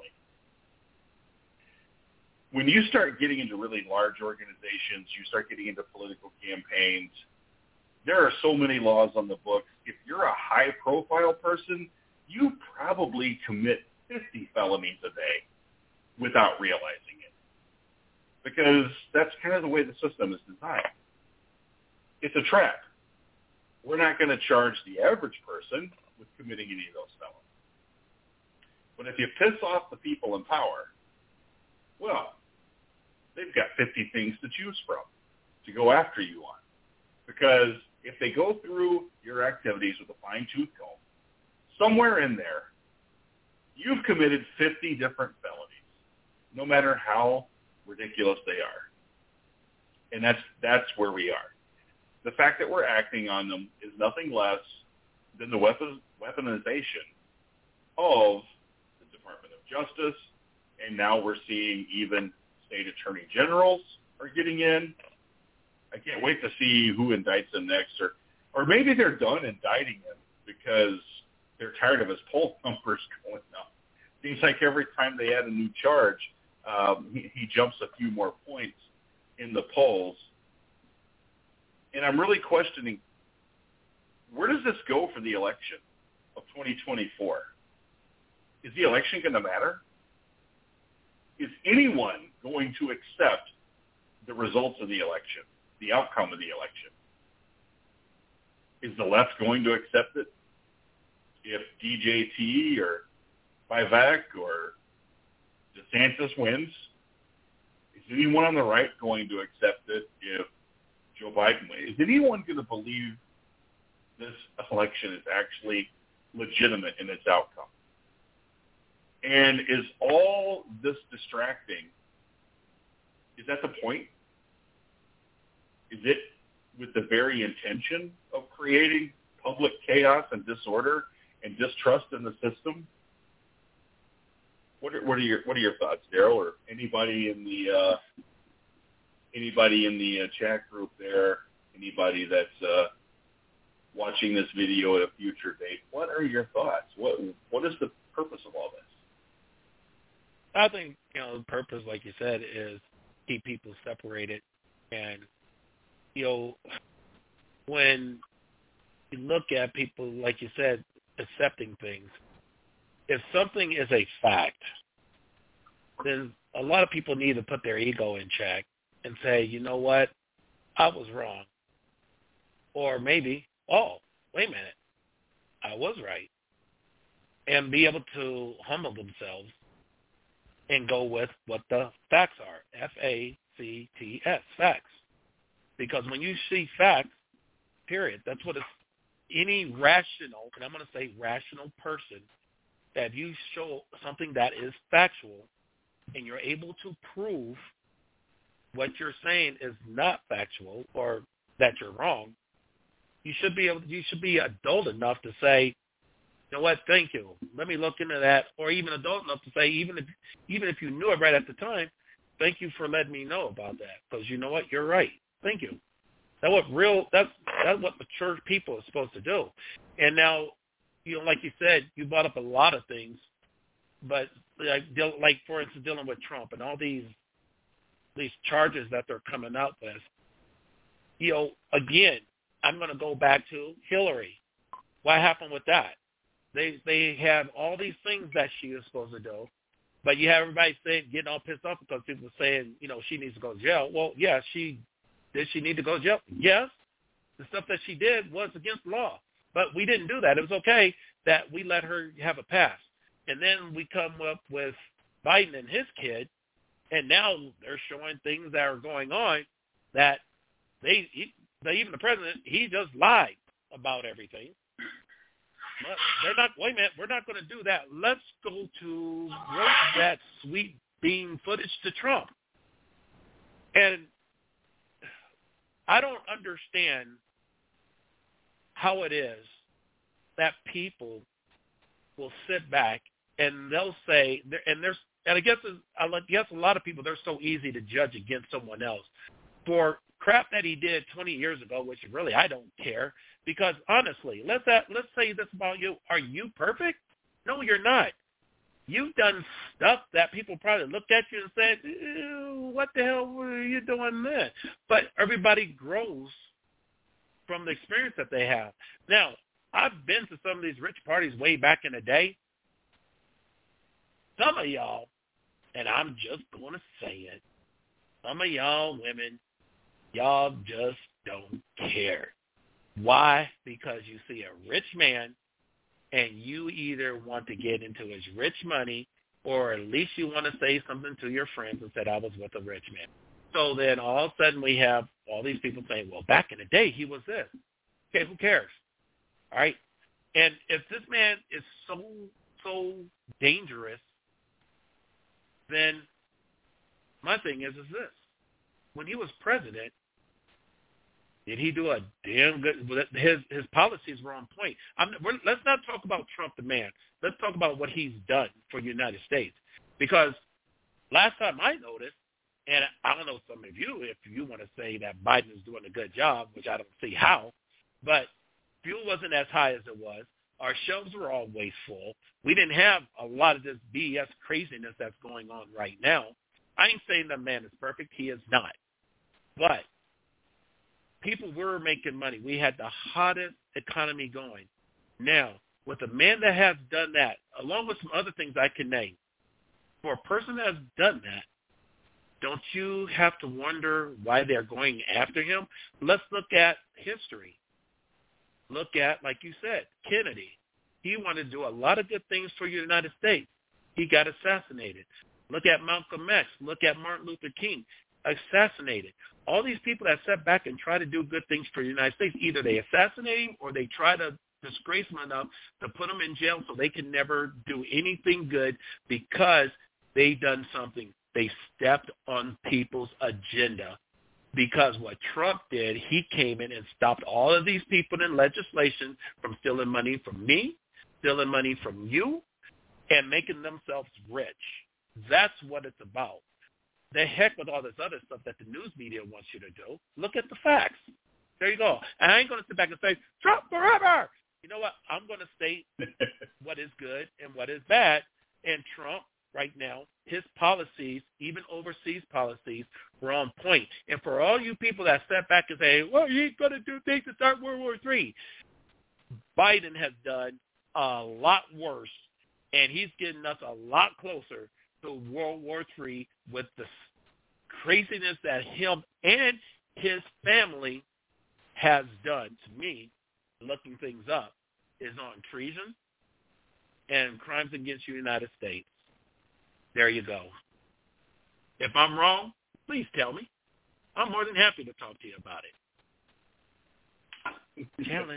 When you start getting into really large organizations, you start getting into political campaigns, there are so many laws on the books. If you're a high-profile person, you probably commit fifty felonies a day without realizing it, because that's kind of the way the system is designed. It's a trap. We're not going to charge the average person with committing any of those felonies. But if you piss off the people in power, well, they've got fifty things to choose from to go after you on. Because if they go through your activities with a fine-tooth comb, somewhere in there, you've committed fifty different felonies, no matter how ridiculous they are. And that's that's where we are. The fact that we're acting on them is nothing less than the weapon, weaponization of the Department of Justice, and now we're seeing even state attorney generals are getting in. I can't wait to see who indicts them next, or or maybe they're done indicting him because they're tired of his poll numbers going up. Seems like every time they add a new charge, um, he, he jumps a few more points in the polls. And I'm really questioning, where does this go for the election of twenty twenty-four? Is the election going to matter? Is anyone going to accept the results of the election, the outcome of the election? Is the left going to accept it? If D J T or Vivek or DeSantis wins, is anyone on the right going to accept it if Joe Biden wins? Is anyone going to believe this election is actually legitimate in its outcome? And is all this distracting, is that the point? Is it with the very intention of creating public chaos and disorder and distrust in the system? What are, what are your what are your thoughts, Daryl, or anybody in the uh, anybody in the uh, chat group there? Anybody that's uh, watching this video at a future date? What are your thoughts? What what is the purpose of all this? I think, you know, the purpose, like you said, is keep people separated. And, you know, when you look at people, like you said, accepting things, if something is a fact, then a lot of people need to put their ego in check and say, you know what, I was wrong. Or maybe, oh, wait a minute, I was right. And be able to humble themselves and go with what the facts are, F A C T S, facts. Because when you see facts, period, that's what it's, any rational, and I'm going to say rational person, that if you show something that is factual and you're able to prove what you're saying is not factual or that you're wrong, you should be able, you should be adult enough to say, you know what, thank you. Let me look into that. Or even adult enough to say, even if even if you knew it right at the time, thank you for letting me know about that. Because you know what, you're right. Thank you. That's what real. That's that's what mature people are supposed to do. And now, you know, like you said, you brought up a lot of things, but like, like for instance, dealing with Trump and all these these charges that they're coming out with. You know, again, I'm going to go back to Hillary. What happened with that? They they had all these things that she was supposed to do, But you have everybody saying, getting all pissed off because people are saying, you know, she needs to go to jail. Well, yeah, she did she need to go to jail? Yes. The stuff that she did was against the law. But we didn't do that. It was okay that we let her have a pass. And then we come up with Biden and his kid, and now they're showing things that are going on that they, he, they even the president, he just lied about everything. But they're not, wait a minute, we're not going to do that. Let's go to that sweet bean footage to Trump. And I don't understand how it is that people will sit back and they'll say, and there's, and I guess, I guess a lot of people, they're so easy to judge against someone else for crap that he did twenty years ago, which really I don't care. Because honestly, let's let's say this about you: are you perfect? No, you're not. You've done stuff that people probably looked at you and said, ew, "What the hell were you doing then?" But everybody grows from the experience that they have. Now, I've been to some of these rich parties way back in the day. Some of y'all, and I'm just going to say it, some of y'all women, y'all just don't care. Why? Because you see a rich man and you either want to get into his rich money or at least you want to say something to your friends and said, I was with a rich man. So then all of a sudden we have all these people saying, well, back in the day he was this. Okay, who cares? All right? And if this man is so, so dangerous, then my thing is, is this. When he was president, did he do a damn good? His his policies were on point. I'm, we're, let's not talk about Trump the man. Let's talk about what he's done for the United States. Because last time I noticed, and I don't know some of you, if you want to say that Biden is doing a good job, which I don't see how, but fuel wasn't as high as it was. Our shelves were always full. We didn't have a lot of this B S craziness that's going on right now. I ain't saying that man is perfect. He is not. But people were making money. We had the hottest economy going. Now, with a man that has done that, along with some other things I can name, for a person that has done that, don't you have to wonder why they're going after him? Let's look at history. Look at, like you said, Kennedy. He wanted to do a lot of good things for the United States. He got assassinated. Look at Malcolm X. Look at Martin Luther King. Assassinated. All these people that sat back and try to do good things for the United States, either they assassinate him or they try to disgrace him enough to put him in jail so they can never do anything good because they done something. They stepped on people's agenda. Because what Trump did, he came in and stopped all of these people in legislation from stealing money from me, stealing money from you, and making themselves rich. That's what it's about. The heck with all this other stuff that the news media wants you to do. Look at the facts. There you go. And I ain't going to sit back and say, Trump forever. You know what? I'm going to state what is good and what is bad. And Trump, right now, his policies, even overseas policies, were on point. And for all you people that step back and say, well, he's going to do things to start World War Three, Biden has done a lot worse, and he's getting us a lot closer to World War Three with the craziness that him and his family has done. To me, looking things up, is on treason and crimes against the United States. There you go. If I'm wrong, please tell me. I'm more than happy to talk to you about it. Challenge.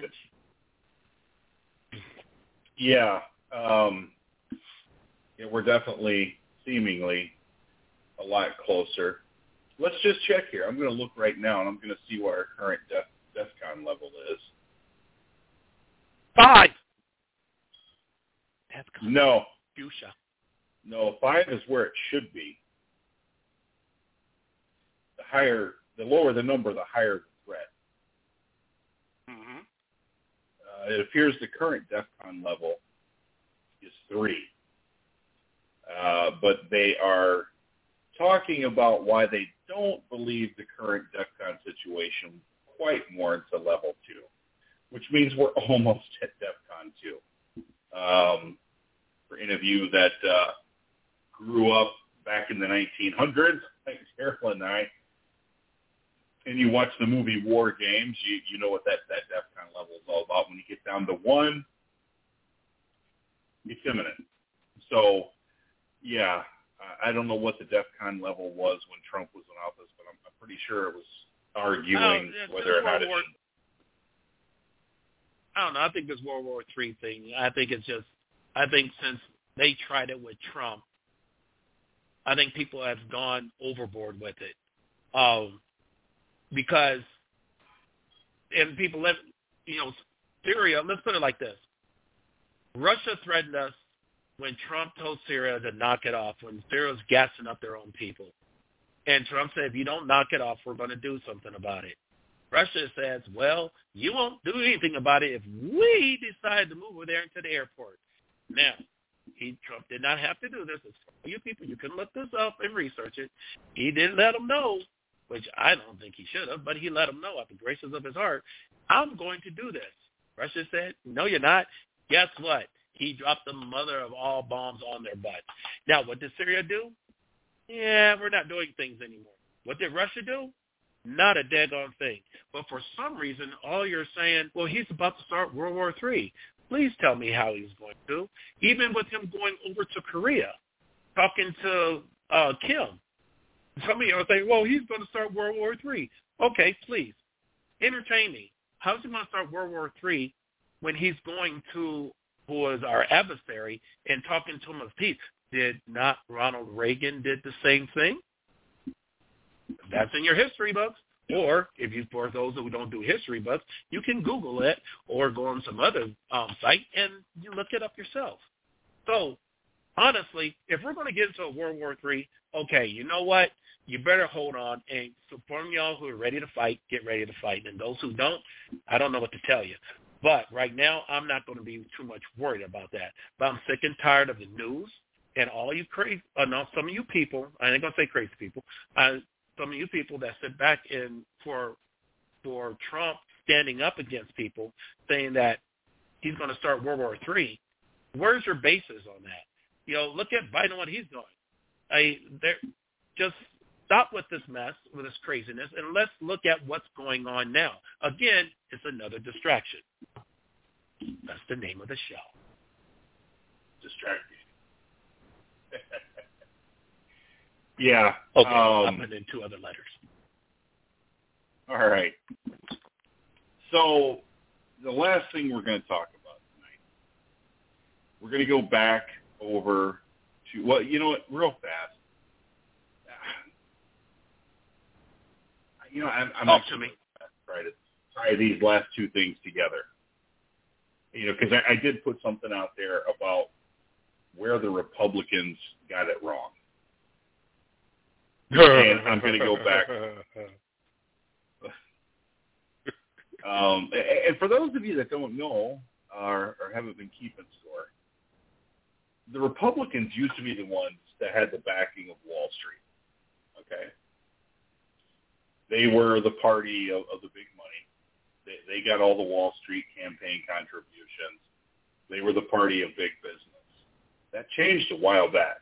Yeah. Um, yeah, we're definitely, seemingly, a lot closer. Let's just check here. I'm going to look right now, and I'm going to see what our current def, DEFCON level is. Five. DEFCON. No. Fuchsia. No, five is where it should be. The higher, the lower the number, the higher the threat. Mm-hmm. Uh, it appears the current DEFCON level is three. Uh, but they are talking about why they don't believe the current DEFCON situation quite warrants a level two, which means we're almost at DEFCON two. Um, for any of you that uh, grew up back in the nineteen hundreds, like Carol and I, and you watch the movie War Games, you you know what that, that DEFCON level is all about. When you get down to one, it's imminent. So, yeah, I don't know what the DEFCON level was when Trump was in office, but I'm, I'm pretty sure it was arguing oh, whether or not it War, I don't know. I think this World War Three thing, I think it's just, I think since they tried it with Trump, I think people have gone overboard with it. Um, because, and people live, you know, Syria, let's put it like this. Russia threatened us when Trump told Syria to knock it off, when Syria was gassing up their own people. And Trump said, if you don't knock it off, we're going to do something about it. Russia says, well, you won't do anything about it if we decide to move over there into the airport. Now, he, Trump did not have to do this. It's for you people. You can look this up and research it. He didn't let them know, which I don't think he should have, but he let them know out the graces of his heart, I'm going to do this. Russia said, no, you're not. Guess what? He dropped the mother of all bombs on their butt. Now, what did Syria do? Yeah, we're not doing things anymore. What did Russia do? Not a daggone thing. But for some reason, all you're saying, well, he's about to start World War Three. Please tell me how he's going to. Even with him going over to Korea, talking to uh, Kim. Some of you are saying, well, he's going to start World War Three. Okay, please. Entertain me. How's he going to start World War Three when he's going to, who is our adversary, and talking to him of peace? Did not Ronald Reagan did the same thing? That's in your history books. Or, if you, for those who don't do history books, you can Google it or go on some other um, site and you look it up yourself. So, honestly, if we're going to get into a World War Three, okay, you know what? You better hold on. And so for y'all who are ready to fight, get ready to fight. And those who don't, I don't know what to tell you. But right now, I'm not going to be too much worried about that. But I'm sick and tired of the news and all you crazy, uh, no, some of you people, I ain't going to say crazy people, uh, some of you people that sit back and for for Trump standing up against people, saying that he's going to start World War Three. Where's your basis on that? You know, look at Biden, what he's doing. I there, just stop with this mess, with this craziness, and let's look at what's going on now. Again, it's another distraction. That's the name of the show. Distracting. Yeah. Okay, um, I'll put in two other letters. All right. So the last thing we're going to talk about tonight, we're going to go back over to, well, you know what, real fast. You know, I'm, I'm Talk actually to me. try to tie these last two things together. You know, because I, I did put something out there about where the Republicans got it wrong. And I'm going to go back. um, and for those of you that don't know or, or haven't been keeping score, the Republicans used to be the ones that had the backing of Wall Street. Okay? They were the party of, of the big money. They, they got all the Wall Street campaign contributions. They were the party of big business. That changed a while back.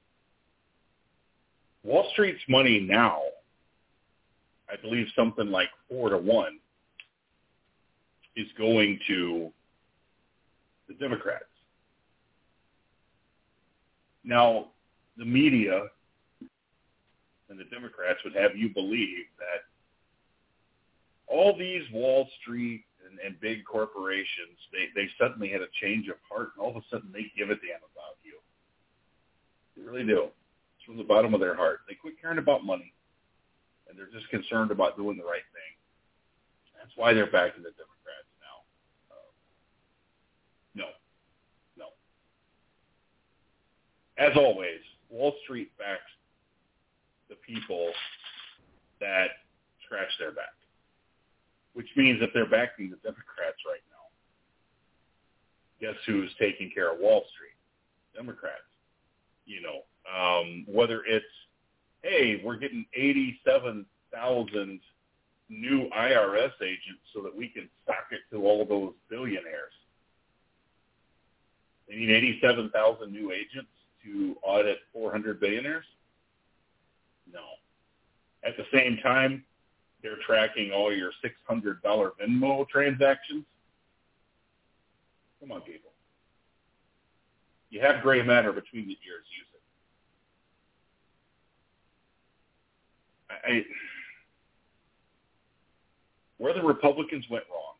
Wall Street's money now, I believe something like four to one, is going to the Democrats. Now, the media and the Democrats would have you believe that all these Wall Street and, and big corporations, they, they suddenly had a change of heart, and all of a sudden they give a damn about you. They really do. It's from the bottom of their heart. They quit caring about money, and they're just concerned about doing the right thing. That's why they're backing the Democrats now. Uh, no. No. As always, Wall Street backs the people that scratch their back, which means if they're backing the Democrats right now, guess who's taking care of Wall Street? Democrats. You know, um, whether it's, hey, we're getting eighty-seven thousand new I R S agents so that we can sock it to all those billionaires. They need eighty-seven thousand new agents to audit four hundred billionaires? No. At the same time, they're tracking all your six hundred dollars Venmo transactions? Come on, people. You have gray matter between the ears. Use it. I, where the Republicans went wrong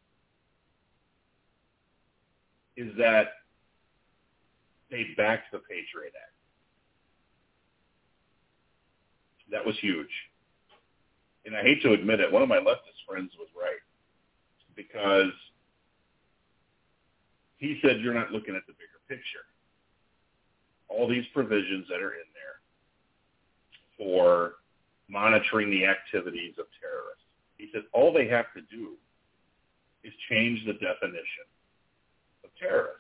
is that they backed the Patriot Act. That was huge. And I hate to admit it, one of my leftist friends was right, because he said you're not looking at the bigger picture. All these provisions that are in there for monitoring the activities of terrorists. He said all they have to do is change the definition of terrorist.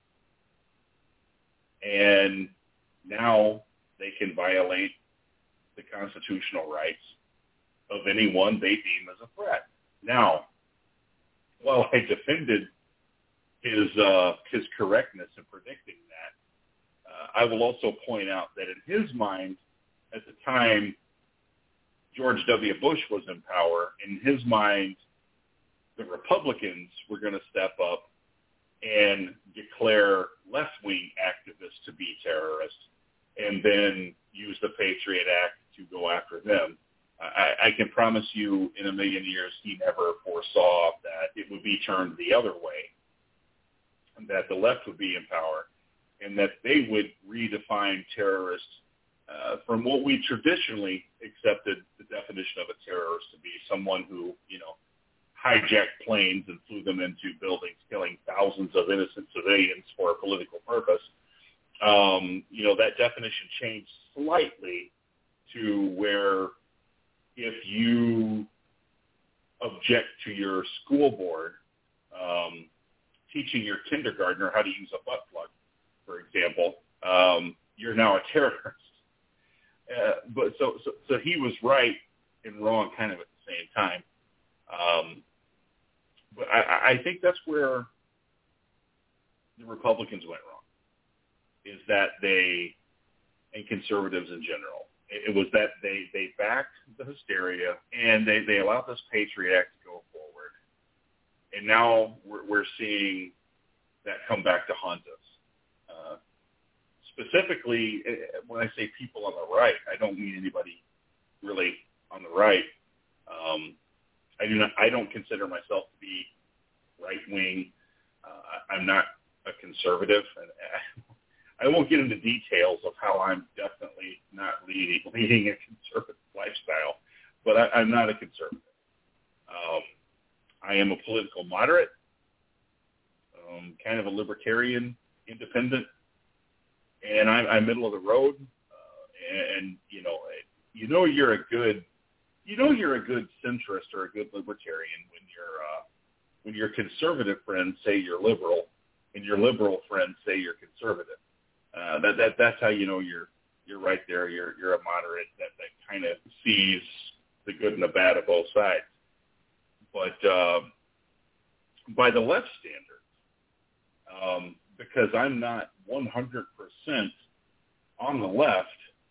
And now they can violate the constitutional rights of anyone they deem as a threat. Now, while I defended his uh, his correctness in predicting that, uh, I will also point out that in his mind, at the time George W. Bush was in power, in his mind, the Republicans were going to step up and declare left-wing activists to be terrorists and then use the Patriot Act to go after them. I, I can promise you in a million years he never foresaw that it would be turned the other way, and that the left would be in power, and that they would redefine terrorists uh, from what we traditionally accepted the definition of a terrorist to be someone who, you know, hijacked planes and flew them into buildings, killing thousands of innocent civilians for a political purpose. Um, you know, that definition changed slightly to where if you object to your school board um, teaching your kindergartner how to use a butt plug, for example, um, you're now a terrorist. Uh, but so, so, so he was right and wrong kind of at the same time. Um, but I, I think that's where the Republicans went wrong, is that they, and conservatives in general, it, it was that they, they backed the hysteria and they, they allowed this Patriot Act to go forward. And now we're, we're seeing that come back to haunt us. Uh, specifically, when I say people on the right, I don't mean anybody really on the right. Um, I do not. I don't consider myself to be right wing. Uh, I'm not a conservative, and I won't get into details of how I'm definitely not leading, leading a conservative lifestyle. But I, I'm not a conservative. Um, I am a political moderate, um, kind of a libertarian, independent, and I'm, I'm middle of the road. Uh, and, and you know, you know, you're a good. You know you're a good centrist or a good libertarian when your uh, when your conservative friends say you're liberal, and your liberal friends say you're conservative. Uh, that that that's how you know you're you're right there. You're you're a moderate that, that kind of sees the good and the bad of both sides. But uh, by the left standards, um, because I'm not one hundred percent on the left,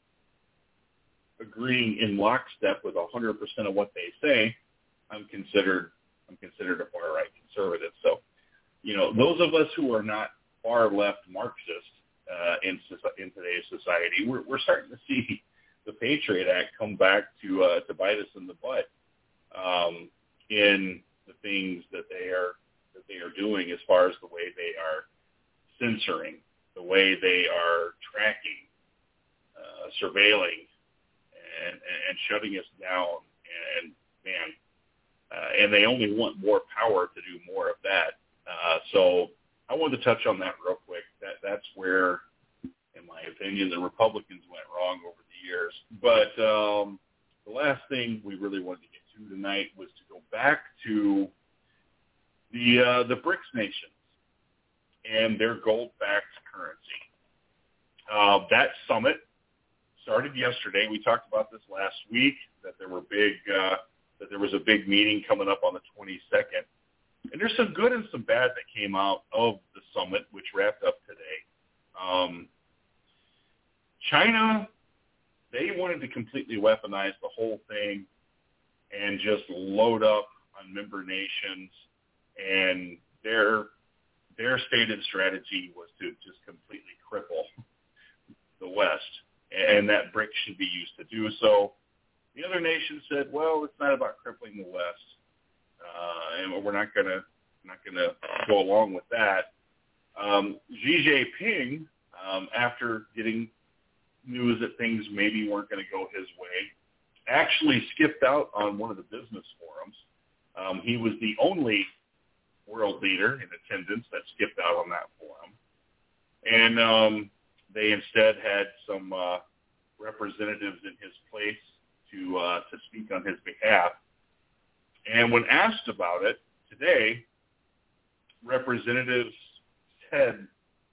agreeing in lockstep with one hundred percent of what they say, I'm considered I'm considered a far right conservative. So, you know, those of us who are not far left Marxist uh, in in today's society, we're we're starting to see the Patriot Act come back to uh, to bite us in the butt um, in the things that they are that they are doing as far as the way they are censoring, the way they are tracking, uh, surveilling. And, and shutting us down, and man, uh, and they only want more power to do more of that. Uh, so I wanted to touch on that real quick. That that's where, in my opinion, the Republicans went wrong over the years. But um, the last thing we really wanted to get to tonight was to go back to the uh, the BRICS nations and their gold-backed currency. Uh, that summit started yesterday. We talked about this last week, that there were big, uh, that there was a big meeting coming up on the twenty-second. And there's some good and some bad that came out of the summit, which wrapped up today. Um, China, they wanted to completely weaponize the whole thing and just load up on member nations, and their their stated strategy was to just completely cripple the West, and that BRICS should be used to do so. The other nations said, well, it's not about crippling the West, uh, and we're not going to not going to go along with that. Um, Xi Jinping, um, after getting news that things maybe weren't going to go his way, actually skipped out on one of the business forums. Um, he was the only world leader in attendance that skipped out on that forum. And um, they instead had some uh, representatives in his place to uh, to speak on his behalf. And when asked about it today, representatives said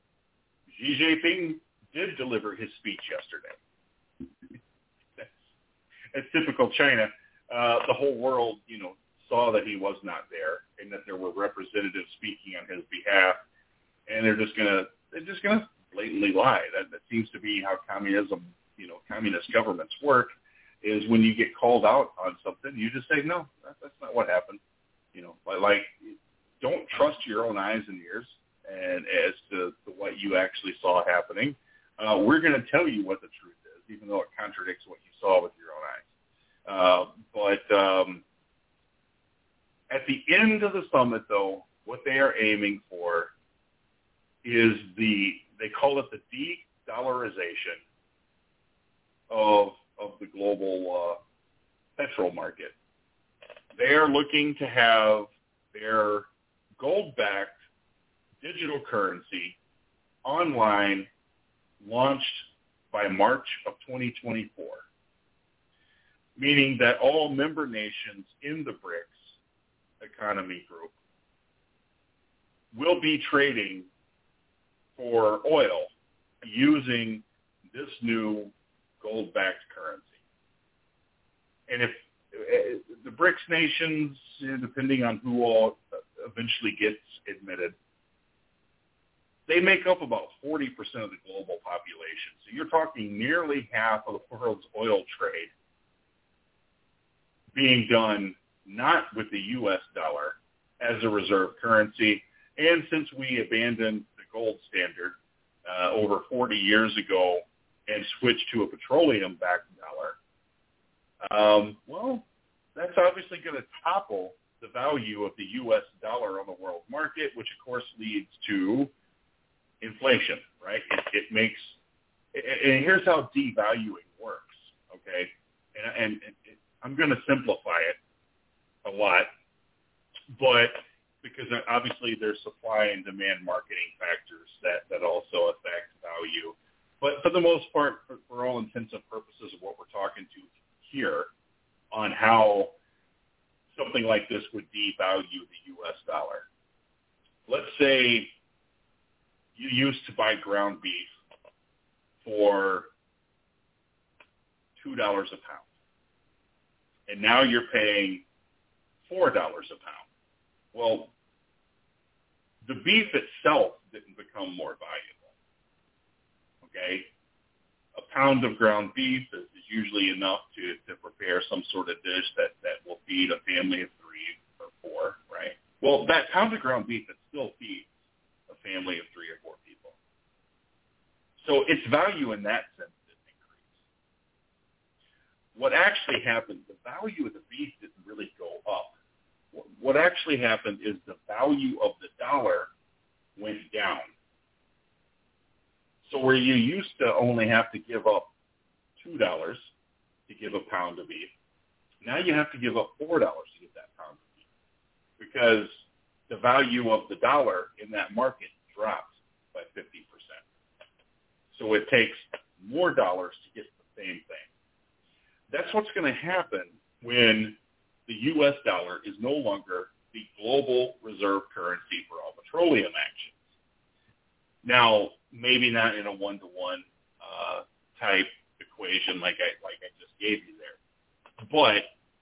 Xi Jinping did deliver his speech yesterday. that's, that's typical China. Uh, the whole world, you know, saw that he was not there, and that there were representatives speaking on his behalf, and they're just gonna they're just gonna blatantly lie. That, that seems to be how communism, you know, communist governments work. Is when you get called out on something, you just say no, that, that's not what happened. You know, like, like don't trust your own eyes and ears, and as to, to what you actually saw happening. Uh, we're going to tell you what the truth is, even though it contradicts what you saw with your own eyes. Uh, but um, at the end of the summit, though, what they are aiming for is the, they call it the de-dollarization of of the global uh, petrol market. They are looking to have their gold-backed digital currency online launched by March of twenty twenty-four, meaning that all member nations in the BRICS economy group will be trading for oil using this new gold-backed currency. And if uh, the BRICS nations, depending on who all eventually gets admitted, they make up about forty percent of the global population. So you're talking nearly half of the world's oil trade being done not with the U S dollar as a reserve currency. And since we abandoned the gold standard uh, over forty years ago and switched to a petroleum-backed dollar, um, well, that's obviously going to topple the value of the U S dollar on the world market, which of course leads to inflation, right? It, it makes, and here's how devaluing works, okay? And, and, and I'm going to simplify it a lot, but because obviously there's supply and demand marketing factors that, that also affect value. But for the most part, for, for all intents and purposes of what we're talking to here on how something like this would devalue the U S dollar. Let's say you used to buy ground beef for two dollars a pound, and now you're paying four dollars a pound. Well, the beef itself didn't become more valuable, okay? A pound of ground beef is, is usually enough to, to prepare some sort of dish that, that will feed a family of three or four, right? Well, that pound of ground beef, it still feeds a family of three or four people. So its value in that sense didn't increase. What actually happened, the value of the beef didn't really go up. What actually happened is the value of the dollar went down. So where you used to only have to give up two dollars to give a pound of beef, now you have to give up four dollars to get that pound of beef because the value of the dollar in that market dropped by fifty percent. So it takes more dollars to get the same thing. That's what's going to happen when the U S dollar is no longer the global reserve currency for all petroleum actions. Now, maybe not in a one-to-one uh, type equation like I like I just gave you there, but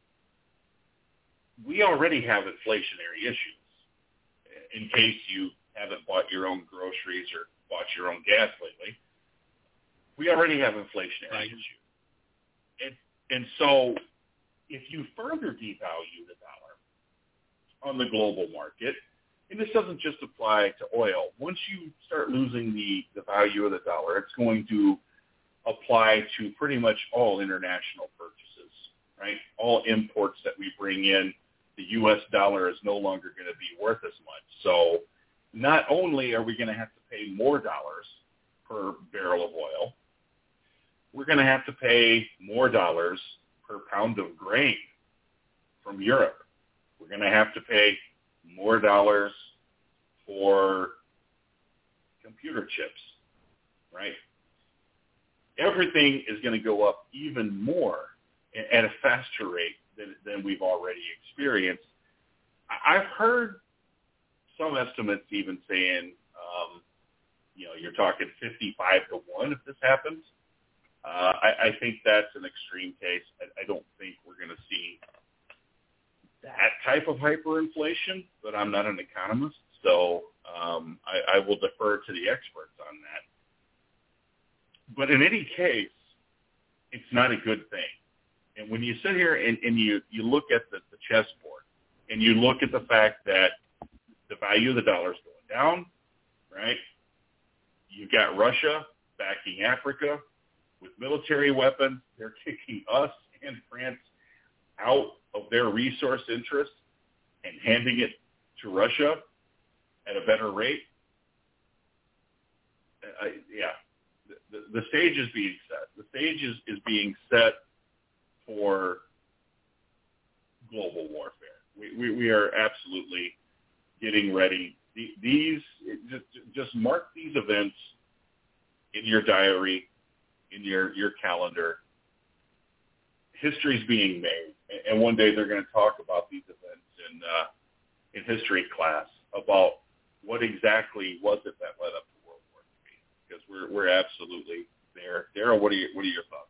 we already have inflationary issues. In case you haven't bought your own groceries or bought your own gas lately, We already have inflationary right. issue. And, and so if you further devalue the dollar on the global market, and this doesn't just apply to oil, once you start losing the, the value of the dollar, it's going to apply to pretty much all international purchases, right? All imports that we bring in, the U S dollar is no longer going to be worth as much. So not only are we going to have to pay more dollars per barrel of oil, we're going to have to pay more dollars per pound of grain from Europe. We're going to have to pay more dollars for computer chips, right? Everything is going to go up even more at a faster rate than, than we've already experienced. I've heard some estimates even saying, um, you know, you're talking fifty-five to one if this happens. Uh, I, I think that's an extreme case. I, I don't think we're going to see that type of hyperinflation, but I'm not an economist, so um, I, I will defer to the experts on that. But in any case, it's not a good thing. And when you sit here and, and you, you look at the, the chessboard and you look at the fact that the value of the dollar is going down, right? You've got Russia backing Africa with military weapons. They're kicking us and France out of their resource interests and handing it to Russia at a better rate. I, yeah, the, the, the stage is being set. The stage is, is being set for global warfare. We, we, we are absolutely getting ready. The, these just, just mark these events in your diary, in your, your calendar. History's being made, and one day they're going to talk about these events in uh, in history class about what exactly was it that led up to World War Three. Because we're we're absolutely there. Daryl, what are you, what are your thoughts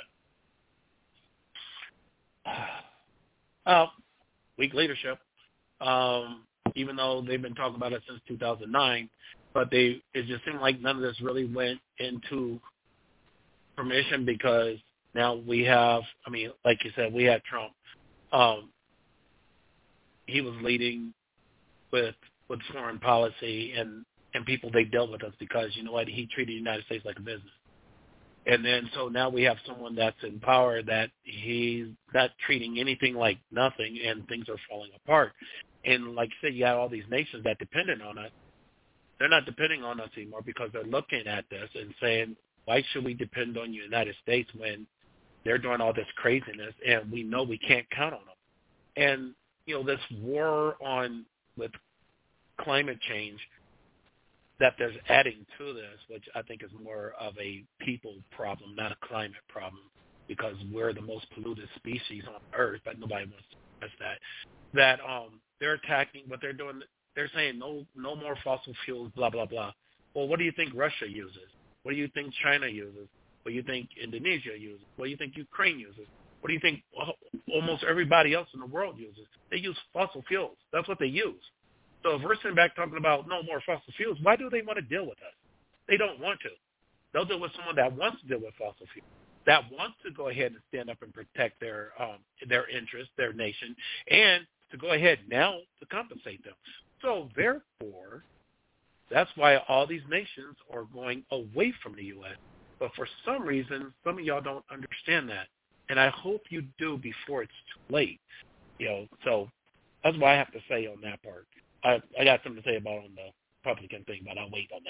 on all that? Uh, weak leadership. Um, even though they've been talking about it since two thousand nine, but they it just seemed like none of this really went into permission because now we have, I mean, like you said, we had Trump. Um, he was leading with with foreign policy and, and people they dealt with us because, you know what, he treated the United States like a business. And then so now we have someone that's in power that he's not treating anything like nothing and things are falling apart. And like you said, you have all these nations that dependent on us. They're not depending on us anymore because they're looking at this and saying, why should we depend on the United States when they're doing all this craziness and we know we can't count on them? And, you know, this war on with climate change that there's adding to this, which I think is more of a people problem, not a climate problem, because we're the most polluted species on Earth, but nobody wants to address that. That um, they're attacking, what they're doing, they're saying no, no more fossil fuels, blah, blah, blah. Well, what do you think Russia uses? What do you think China uses? What do you think Indonesia uses? What do you think Ukraine uses? What do you think almost everybody else in the world uses? They use fossil fuels. That's what they use. So if we're sitting back talking about no more fossil fuels, why do they want to deal with us? They don't want to. They'll deal with someone that wants to deal with fossil fuels, that wants to go ahead and stand up and protect their um, their interests, their nation, and to go ahead now to compensate them. So therefore, that's why all these nations are going away from the U S But for some reason, some of y'all don't understand that. And I hope you do before it's too late. You know, so that's what I have to say on that part. I, I got something to say about on the Republican thing, but I'll wait on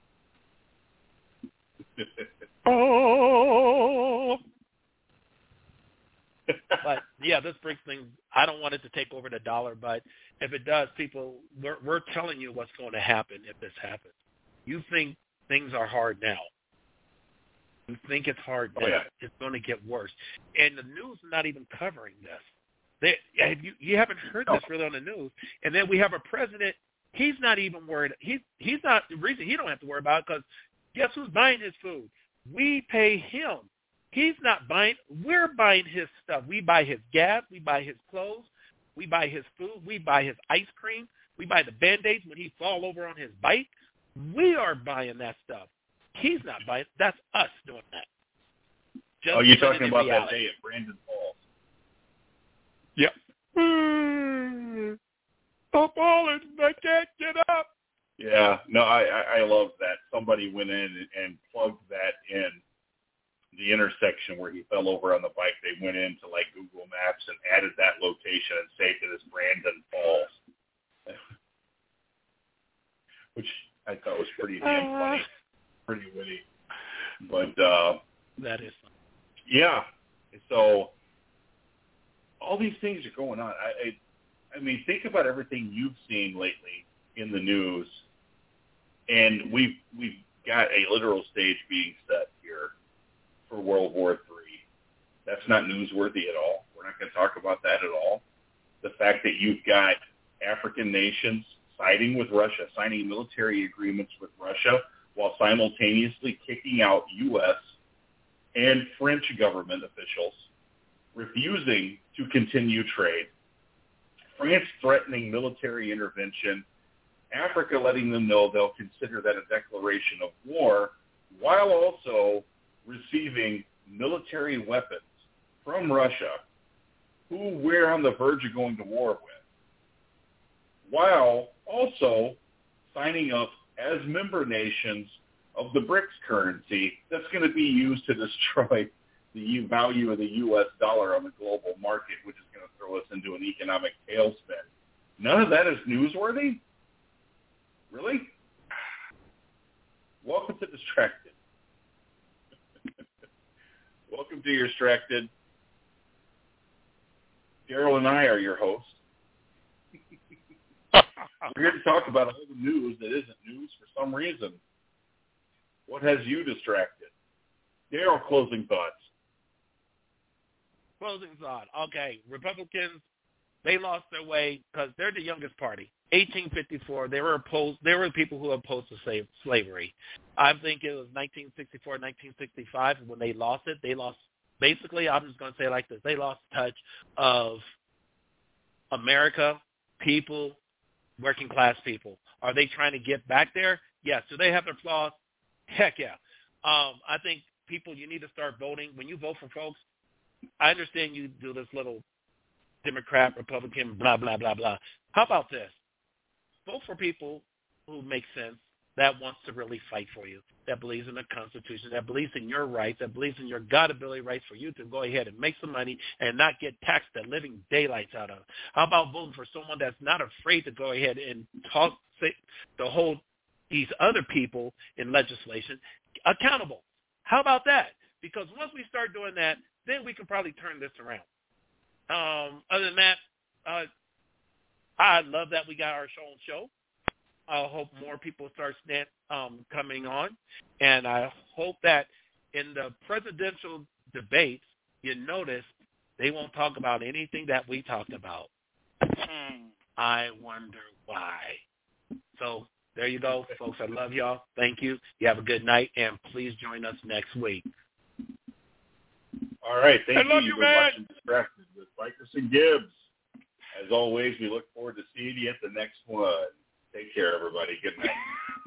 that one. Oh. But, yeah, this brings things, I don't want it to take over the dollar, but if it does, people, we're, we're telling you what's going to happen if this happens. You think things are hard now. You think it's hard now. Oh, yeah. It's going to get worse. And the news is not even covering this. They, you, you haven't heard this really on the news. And then we have a president, he's not even worried. He's, he's not, the reason he don't have to worry about it because guess who's buying his food? We pay him. He's not buying, we're buying his stuff. We buy his gas, we buy his clothes, we buy his food, we buy his ice cream, we buy the Band-Aids when he fall over on his bike. We are buying that stuff. He's not buying. That's us doing that. Just oh, you're put it talking in about reality. that day at Brandon Falls. Yep. Mm, the ball is, I can't get up. Yeah, no, I, I, I love that. Somebody went in and, and plugged that in the intersection where he fell over on the bike. They went into like Google Maps and added that location and saved it as Brandon Falls, which I thought was pretty damn funny, pretty witty. But uh, that is funny. Yeah, so all these things are going on. I, I, I mean, think about everything you've seen lately in the news, and we've we've got a literal stage being set here for World War Three. That's not newsworthy at all. We're not going to talk about that at all. The fact that you've got African nations siding with Russia, signing military agreements with Russia, while simultaneously kicking out U S and French government officials, refusing to continue trade, France threatening military intervention, Africa letting them know they'll consider that a declaration of war, while also receiving military weapons from Russia, who we're on the verge of going to war with, while also signing up as member nations of the BRICS currency that's going to be used to destroy the value of the U S dollar on the global market, which is going to throw us into an economic tailspin. None of that is newsworthy? Really? Welcome to Distracted. Welcome to your Distracted. Daryl and I are your hosts. We're here to talk about all the news that isn't news for some reason. What has you distracted? Daryl, closing thoughts. Closing thought. Okay, Republicans, they lost their way because they're the youngest party. eighteen fifty-four, they were opposed. They were the people who opposed to slave, slavery. I think it was nineteen sixty-four, nineteen sixty-five when they lost it. They lost, basically, I'm just going to say it like this, they lost touch of America, people, working class people. Are they trying to get back there? Yes. Do they have their flaws? Heck yeah. Um, I think people, you need to start voting. When you vote for folks, I understand you do this little Democrat, Republican, blah, blah, blah, blah. How about this? Vote for people who make sense, that wants to really fight for you, that believes in the Constitution, that believes in your rights, that believes in your God-ability rights for you to go ahead and make some money and not get taxed the living daylights out of. How about voting for someone that's not afraid to go ahead and talk say, to hold these other people in legislation accountable? How about that? Because once we start doing that, then we can probably turn this around. Um, other than that, uh, I love that we got our show on show. I hope more people start stand, um, coming on, and I hope that in the presidential debates, you notice they won't talk about anything that we talked about. I wonder why. So there you go, folks. I love y'all. Thank you. You have a good night, and please join us next week. All right. Thank I you. love You've you, been man. watching Distracted with Vickers and Gibbs. As always, we look forward to seeing you at the next one. Take care, everybody. Good night.